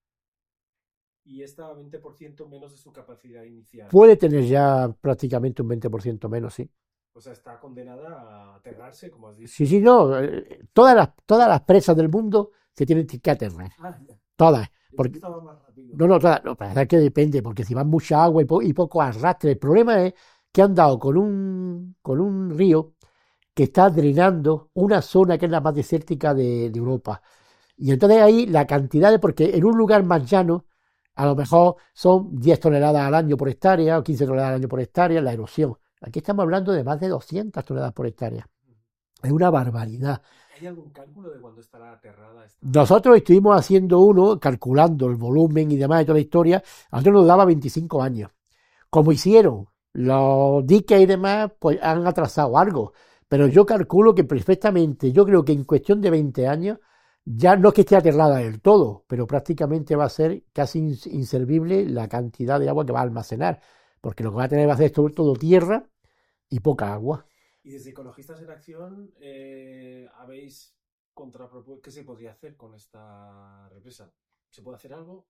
Y está veinte por ciento menos de su capacidad inicial. Puede tener ya prácticamente un veinte por ciento menos, sí. O sea, está condenada a aterrarse, como has dicho. Sí, sí, no. Eh, todas, las, todas las presas del mundo se tienen que aterrar. Ah, todas. Porque, estaba más rápido. no, no, todas. No, para que depende, porque si van mucha agua y, po, y poco arrastre. El problema es que han dado con un, con un río que está drenando una zona que es la más desértica de, de Europa. Y entonces ahí la cantidad de... Porque en un lugar más llano, a lo mejor son diez toneladas al año por hectárea o quince toneladas al año por hectárea la erosión. Aquí estamos hablando de más de doscientas toneladas por hectárea. Es una barbaridad. ¿Hay algún cálculo de cuándo estará aterrada esta? Nosotros estuvimos haciendo uno, calculando el volumen y demás de toda la historia. A nosotros nos daba veinticinco años. Como hicieron los diques y demás, pues han atrasado algo. Pero yo calculo que perfectamente, yo creo que en cuestión de veinte años, ya no es que esté aterrada del todo, pero prácticamente va a ser casi inservible la cantidad de agua que va a almacenar. Porque lo que va a tener va a ser todo, todo tierra y poca agua. Y desde Ecologistas en Acción, eh, ¿habéis contrapropuesto qué se podría hacer con esta represa? ¿Se puede hacer algo?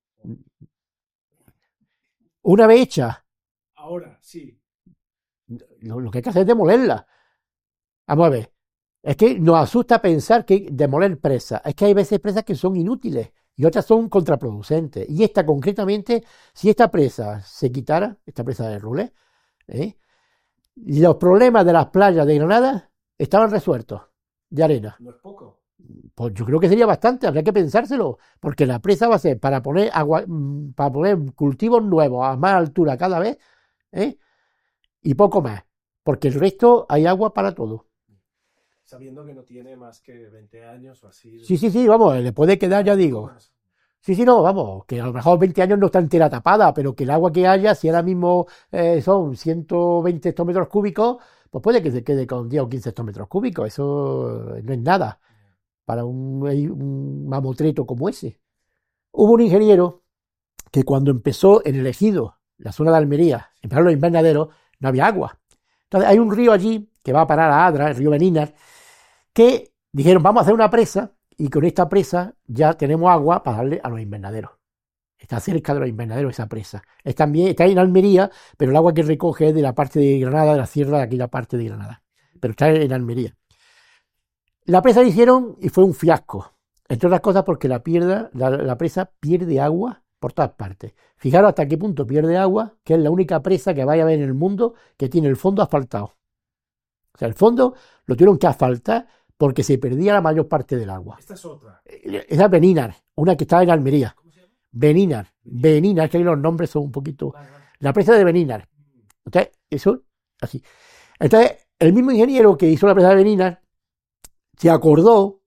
Una vez hecha, Ahora, sí. lo, lo que hay que hacer es demolerla. Vamos a ver. Es que nos asusta pensar que demoler presas. Es que hay veces presas que son inútiles y otras son contraproducentes. Y esta concretamente, si esta presa se quitara, esta presa de Rules, ¿eh? los problemas de las playas de Granada estaban resueltos de arena. No es poco. Pues yo creo que sería bastante, habría que pensárselo, porque la presa va a ser para poner agua, para poner cultivos nuevos a más altura cada vez, ¿eh? y poco más, porque el resto hay agua para todo. Sabiendo que no tiene más que veinte años o así. Sí, sí, sí, vamos, le puede quedar, ya digo. Sí, sí, no, vamos, que a lo mejor veinte años no está entera tapada, pero que el agua que haya, si ahora mismo eh, son ciento veinte hectómetros cúbicos, pues puede que se quede con diez o quince hectómetros cúbicos, eso no es nada para un, un mamotreto como ese. Hubo un ingeniero que cuando empezó en el Ejido, la zona de Almería, empezaron los invernaderos, no había agua. Entonces hay un río allí que va a parar a Adra, el río Beninar, que dijeron, vamos a hacer una presa y con esta presa ya tenemos agua para darle a los invernaderos. Está cerca de los invernaderos esa presa. Es también, está en Almería, pero el agua que recoge es de la parte de Granada, de la sierra de aquella parte de Granada. Pero está en Almería. La presa la hicieron y fue un fiasco. Entre otras cosas porque la, pierda, la, la presa pierde agua por todas partes. Fijaros hasta qué punto pierde agua, que es la única presa que vaya a haber en el mundo que tiene el fondo asfaltado. O sea, el fondo lo tuvieron que asfaltar porque se perdía la mayor parte del agua. Esta es otra. Esa es Beninar, una que estaba en Almería. Beninar, Beninar, que ahí los nombres son un poquito... La presa de Beninar. Entonces, eso, así. Entonces, el mismo ingeniero que hizo la presa de Beninar se acordó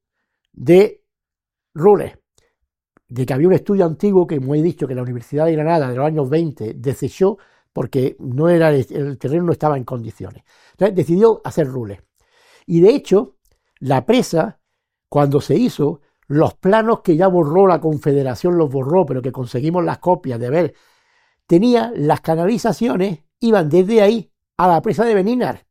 de Rules, de que había un estudio antiguo que, como he dicho, que la Universidad de Granada de los años veinte desechó porque no era el, el terreno no estaba en condiciones. Entonces, decidió hacer Rules. Y de hecho, la presa, cuando se hizo, los planos que ya borró la Confederación, los borró, pero que conseguimos las copias de ver, tenía las canalizaciones, iban desde ahí a la presa de Beninar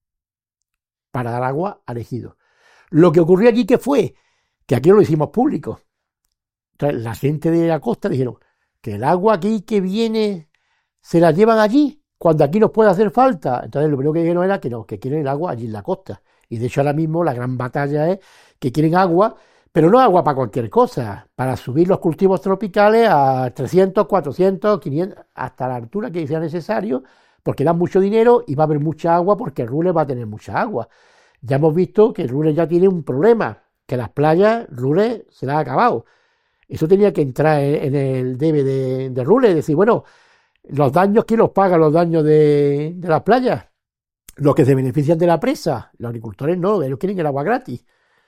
para dar agua al ejido. Lo que ocurrió aquí, que fue que aquí no lo hicimos público. Entonces, la gente de la costa dijeron que el agua aquí que viene se la llevan allí, cuando aquí nos puede hacer falta. Entonces, lo primero que dijeron era que no, que quieren el agua allí en la costa. Y de hecho, ahora mismo la gran batalla es que quieren agua, pero no agua para cualquier cosa, para subir los cultivos tropicales a trescientos, cuatrocientos, quinientos, hasta la altura que sea necesario, porque dan mucho dinero y va a haber mucha agua porque Rules va a tener mucha agua. Ya hemos visto que Rules ya tiene un problema, que las playas, Rules se las ha acabado. Eso tenía que entrar en el debe de, de Rules, decir, bueno, los daños, ¿quién los paga los daños de, de las playas? Los que se benefician de la presa, los agricultores no, ellos quieren el agua gratis.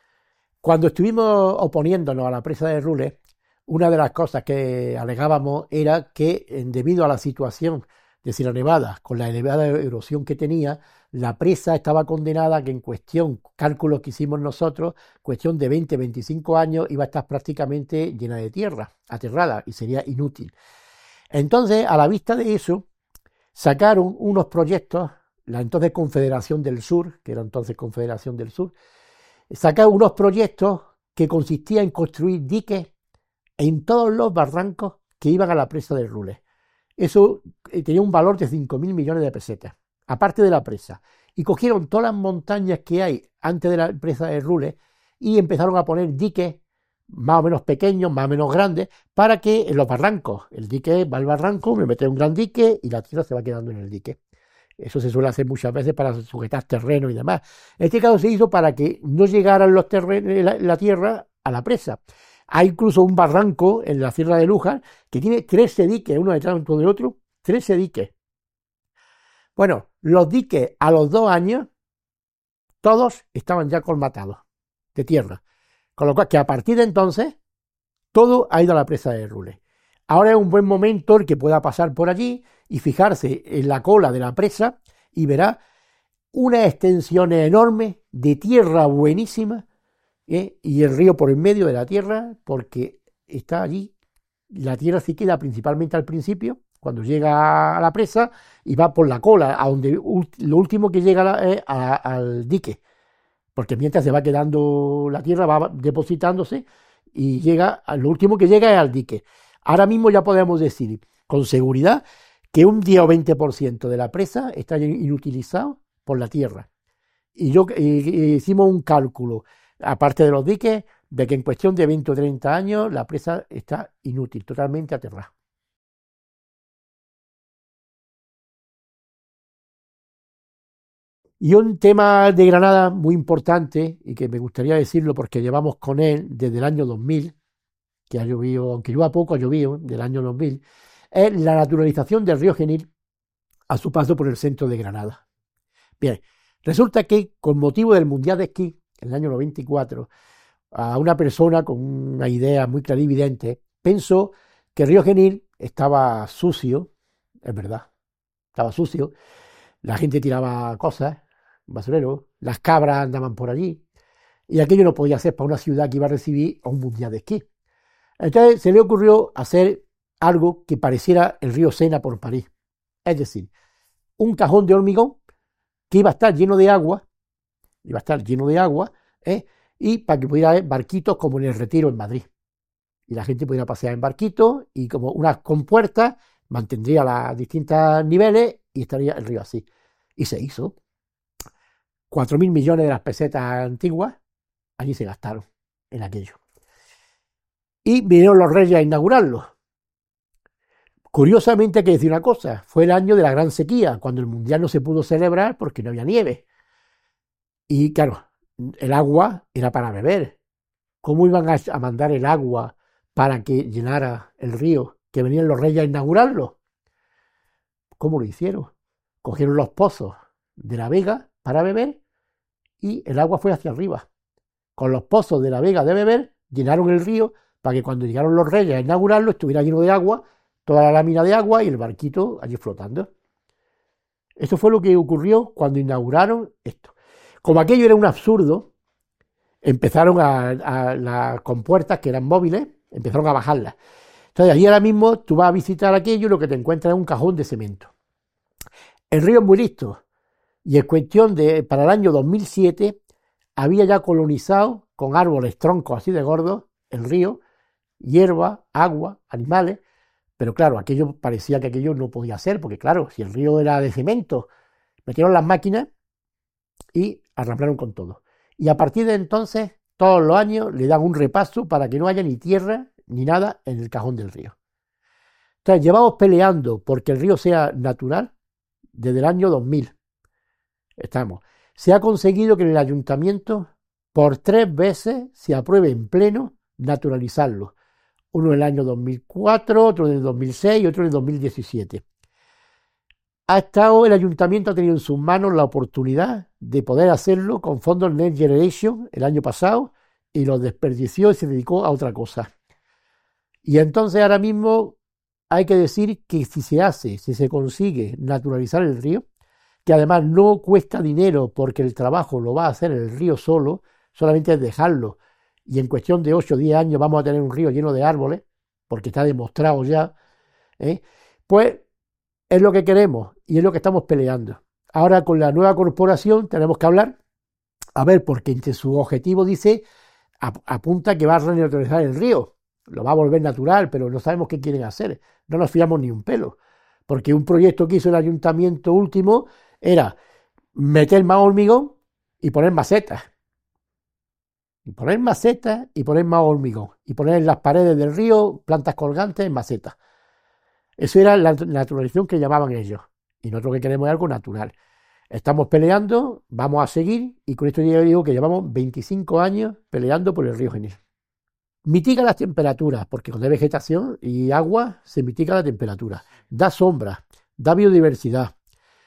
Cuando estuvimos oponiéndonos a la presa de Rules, una de las cosas que alegábamos era que, debido a la situación de Sierra Nevada, con la elevada erosión que tenía, la presa estaba condenada a que en cuestión, cálculos que hicimos nosotros, cuestión de veinte, veinticinco años, iba a estar prácticamente llena de tierra, aterrada, y sería inútil. Entonces, a la vista de eso, sacaron unos proyectos, la entonces Confederación del Sur, que era entonces Confederación del Sur, sacaron unos proyectos que consistían en construir diques en todos los barrancos que iban a la presa de Rules. Eso tenía un valor de cinco mil millones de pesetas, aparte de la presa. Y cogieron todas las montañas que hay antes de la presa de Rules y empezaron a poner diques más o menos pequeños, más o menos grandes, para que en los barrancos, el dique va al barranco, me mete un gran dique y la tierra se va quedando en el dique. Eso se suele hacer muchas veces para sujetar terreno y demás. En este caso se hizo para que no llegaran los terrenos, la, la tierra a la presa. Hay incluso un barranco en la Sierra de Lújar que tiene trece diques, uno detrás del otro, trece diques. Bueno, los diques a los dos años, todos estaban ya colmatados de tierra. Con lo cual, que a partir de entonces, todo ha ido a la presa de Rules. Ahora es un buen momento el que pueda pasar por allí y fijarse en la cola de la presa y verá unas extensiones enormes de tierra buenísima, ¿eh? Y el río por en medio de la tierra, porque está allí. La tierra sí queda principalmente al principio, cuando llega a la presa, y va por la cola, a donde lo último que llega es a, al dique, porque mientras se va quedando la tierra, va depositándose y llega, lo último que llega es al dique. Ahora mismo ya podemos decir con seguridad que un diez o veinte por ciento de la presa está inutilizado por la tierra. Y yo y, hicimos un cálculo, aparte de los diques, de que en cuestión de veinte o treinta años la presa está inútil, totalmente aterrada. Y un tema de Granada muy importante, y que me gustaría decirlo porque llevamos con él desde el año dos mil, que ha llovido, aunque llueva poco, ha llovido, del año dos mil, es la naturalización del río Genil a su paso por el centro de Granada. Bien, resulta que con motivo del Mundial de Esquí, en el año noventa y cuatro, a una persona con una idea muy clarividente pensó que el río Genil estaba sucio, es verdad, estaba sucio, la gente tiraba cosas, basurero, las cabras andaban por allí, y aquello no podía ser para una ciudad que iba a recibir a un Mundial de Esquí. Entonces se le ocurrió hacer algo que pareciera el río Sena por París. Es decir, un cajón de hormigón que iba a estar lleno de agua, iba a estar lleno de agua, ¿eh? Y para que pudiera haber barquitos como en el Retiro en Madrid. y la gente pudiera pasear en barquitos y como unas compuertas mantendría los distintos niveles y estaría el río así. Y se hizo. Cuatro mil millones de las pesetas antiguas allí se gastaron en aquello. Y vinieron los reyes a inaugurarlo. Curiosamente hay que decir una cosa, fue el año de la gran sequía, cuando el mundial no se pudo celebrar porque no había nieve. Y claro, el agua era para beber. ¿Cómo iban a, a mandar el agua para que llenara el río? Que venían los reyes a inaugurarlo. ¿Cómo lo hicieron? Cogieron los pozos de la Vega para beber y el agua fue hacia arriba. Con los pozos de la Vega de beber llenaron el río para que cuando llegaron los reyes a inaugurarlo estuviera lleno de agua, toda la lámina de agua y el barquito allí flotando. Eso fue lo que ocurrió cuando inauguraron esto. Como aquello era un absurdo, empezaron a, a las compuertas que eran móviles, empezaron a bajarlas. Entonces allí ahora mismo tú vas a visitar aquello y lo que te encuentras es un cajón de cemento. El río es muy listo y es cuestión de, para el año dos mil siete, había ya colonizado con árboles, troncos así de gordos, el río, hierba, agua, animales, pero claro, aquello parecía que aquello no podía ser, porque claro, si el río era de cemento, metieron las máquinas y arramplaron con todo. Y a partir de entonces, todos los años le dan un repaso para que no haya ni tierra ni nada en el cajón del río. Entonces, llevamos peleando porque el río sea natural desde el año dos mil. Estamos. Se ha conseguido que en el ayuntamiento por tres veces se apruebe en pleno naturalizarlo. Uno en el año dos mil cuatro, otro en el dos mil seis y otro en el dos mil diecisiete. Ha estado, el ayuntamiento ha tenido en sus manos la oportunidad de poder hacerlo con fondos Next Generation el año pasado y lo desperdició y se dedicó a otra cosa. Y entonces ahora mismo hay que decir que si se hace, si se consigue naturalizar el río, que además no cuesta dinero porque el trabajo lo va a hacer el río solo, solamente es dejarlo. Y en cuestión de ocho o diez años vamos a tener un río lleno de árboles, porque está demostrado ya, ¿eh? Pues es lo que queremos y es lo que estamos peleando. Ahora con la nueva corporación tenemos que hablar, a ver, porque entre sus objetivos dice, ap- apunta que va a renaturalizar el río, lo va a volver natural, pero no sabemos qué quieren hacer, no nos fiamos ni un pelo, porque un proyecto que hizo el ayuntamiento último era meter más hormigón y poner macetas. Y poner macetas y poner más hormigón. Y poner en las paredes del río plantas colgantes en macetas. Eso era la naturalización que llamaban ellos. Y nosotros que queremos es algo natural. Estamos peleando, vamos a seguir, y con esto yo digo que llevamos veinticinco años peleando por el río Genil. Mitiga las temperaturas, porque cuando hay vegetación y agua se mitiga la temperatura. Da sombra, da biodiversidad.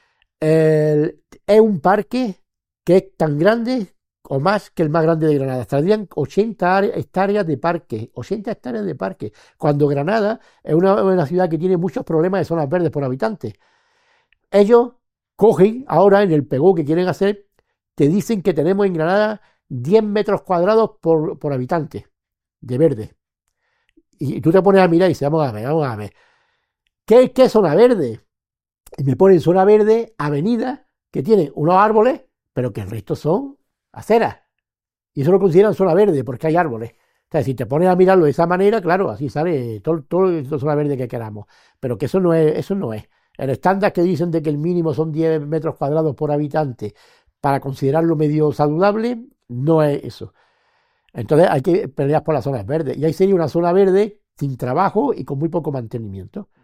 El, es un parque que es tan grande o más que el más grande de Granada. Estarían ochenta hectáreas de parque, ochenta hectáreas de parque, cuando Granada es una, una ciudad que tiene muchos problemas de zonas verdes por habitante. Ellos cogen ahora en el pegó que quieren hacer, te dicen que tenemos en Granada diez metros cuadrados por, por habitante de verde. Y, y tú te pones a mirar y dices, vamos a ver, vamos a ver. ¿Qué, qué es zona verde? Y me ponen zona verde, avenidas que tienen unos árboles, pero que el resto son aceras. Y eso lo consideran zona verde porque hay árboles. O sea, si te pones a mirarlo de esa manera, claro, así sale todo, todo la zona verde que queramos. Pero que eso no es, eso no es. El estándar que dicen de que el mínimo son diez metros cuadrados por habitante para considerarlo medio saludable, no es eso. Entonces hay que pelear por las zonas verdes. Y ahí sería una zona verde sin trabajo y con muy poco mantenimiento.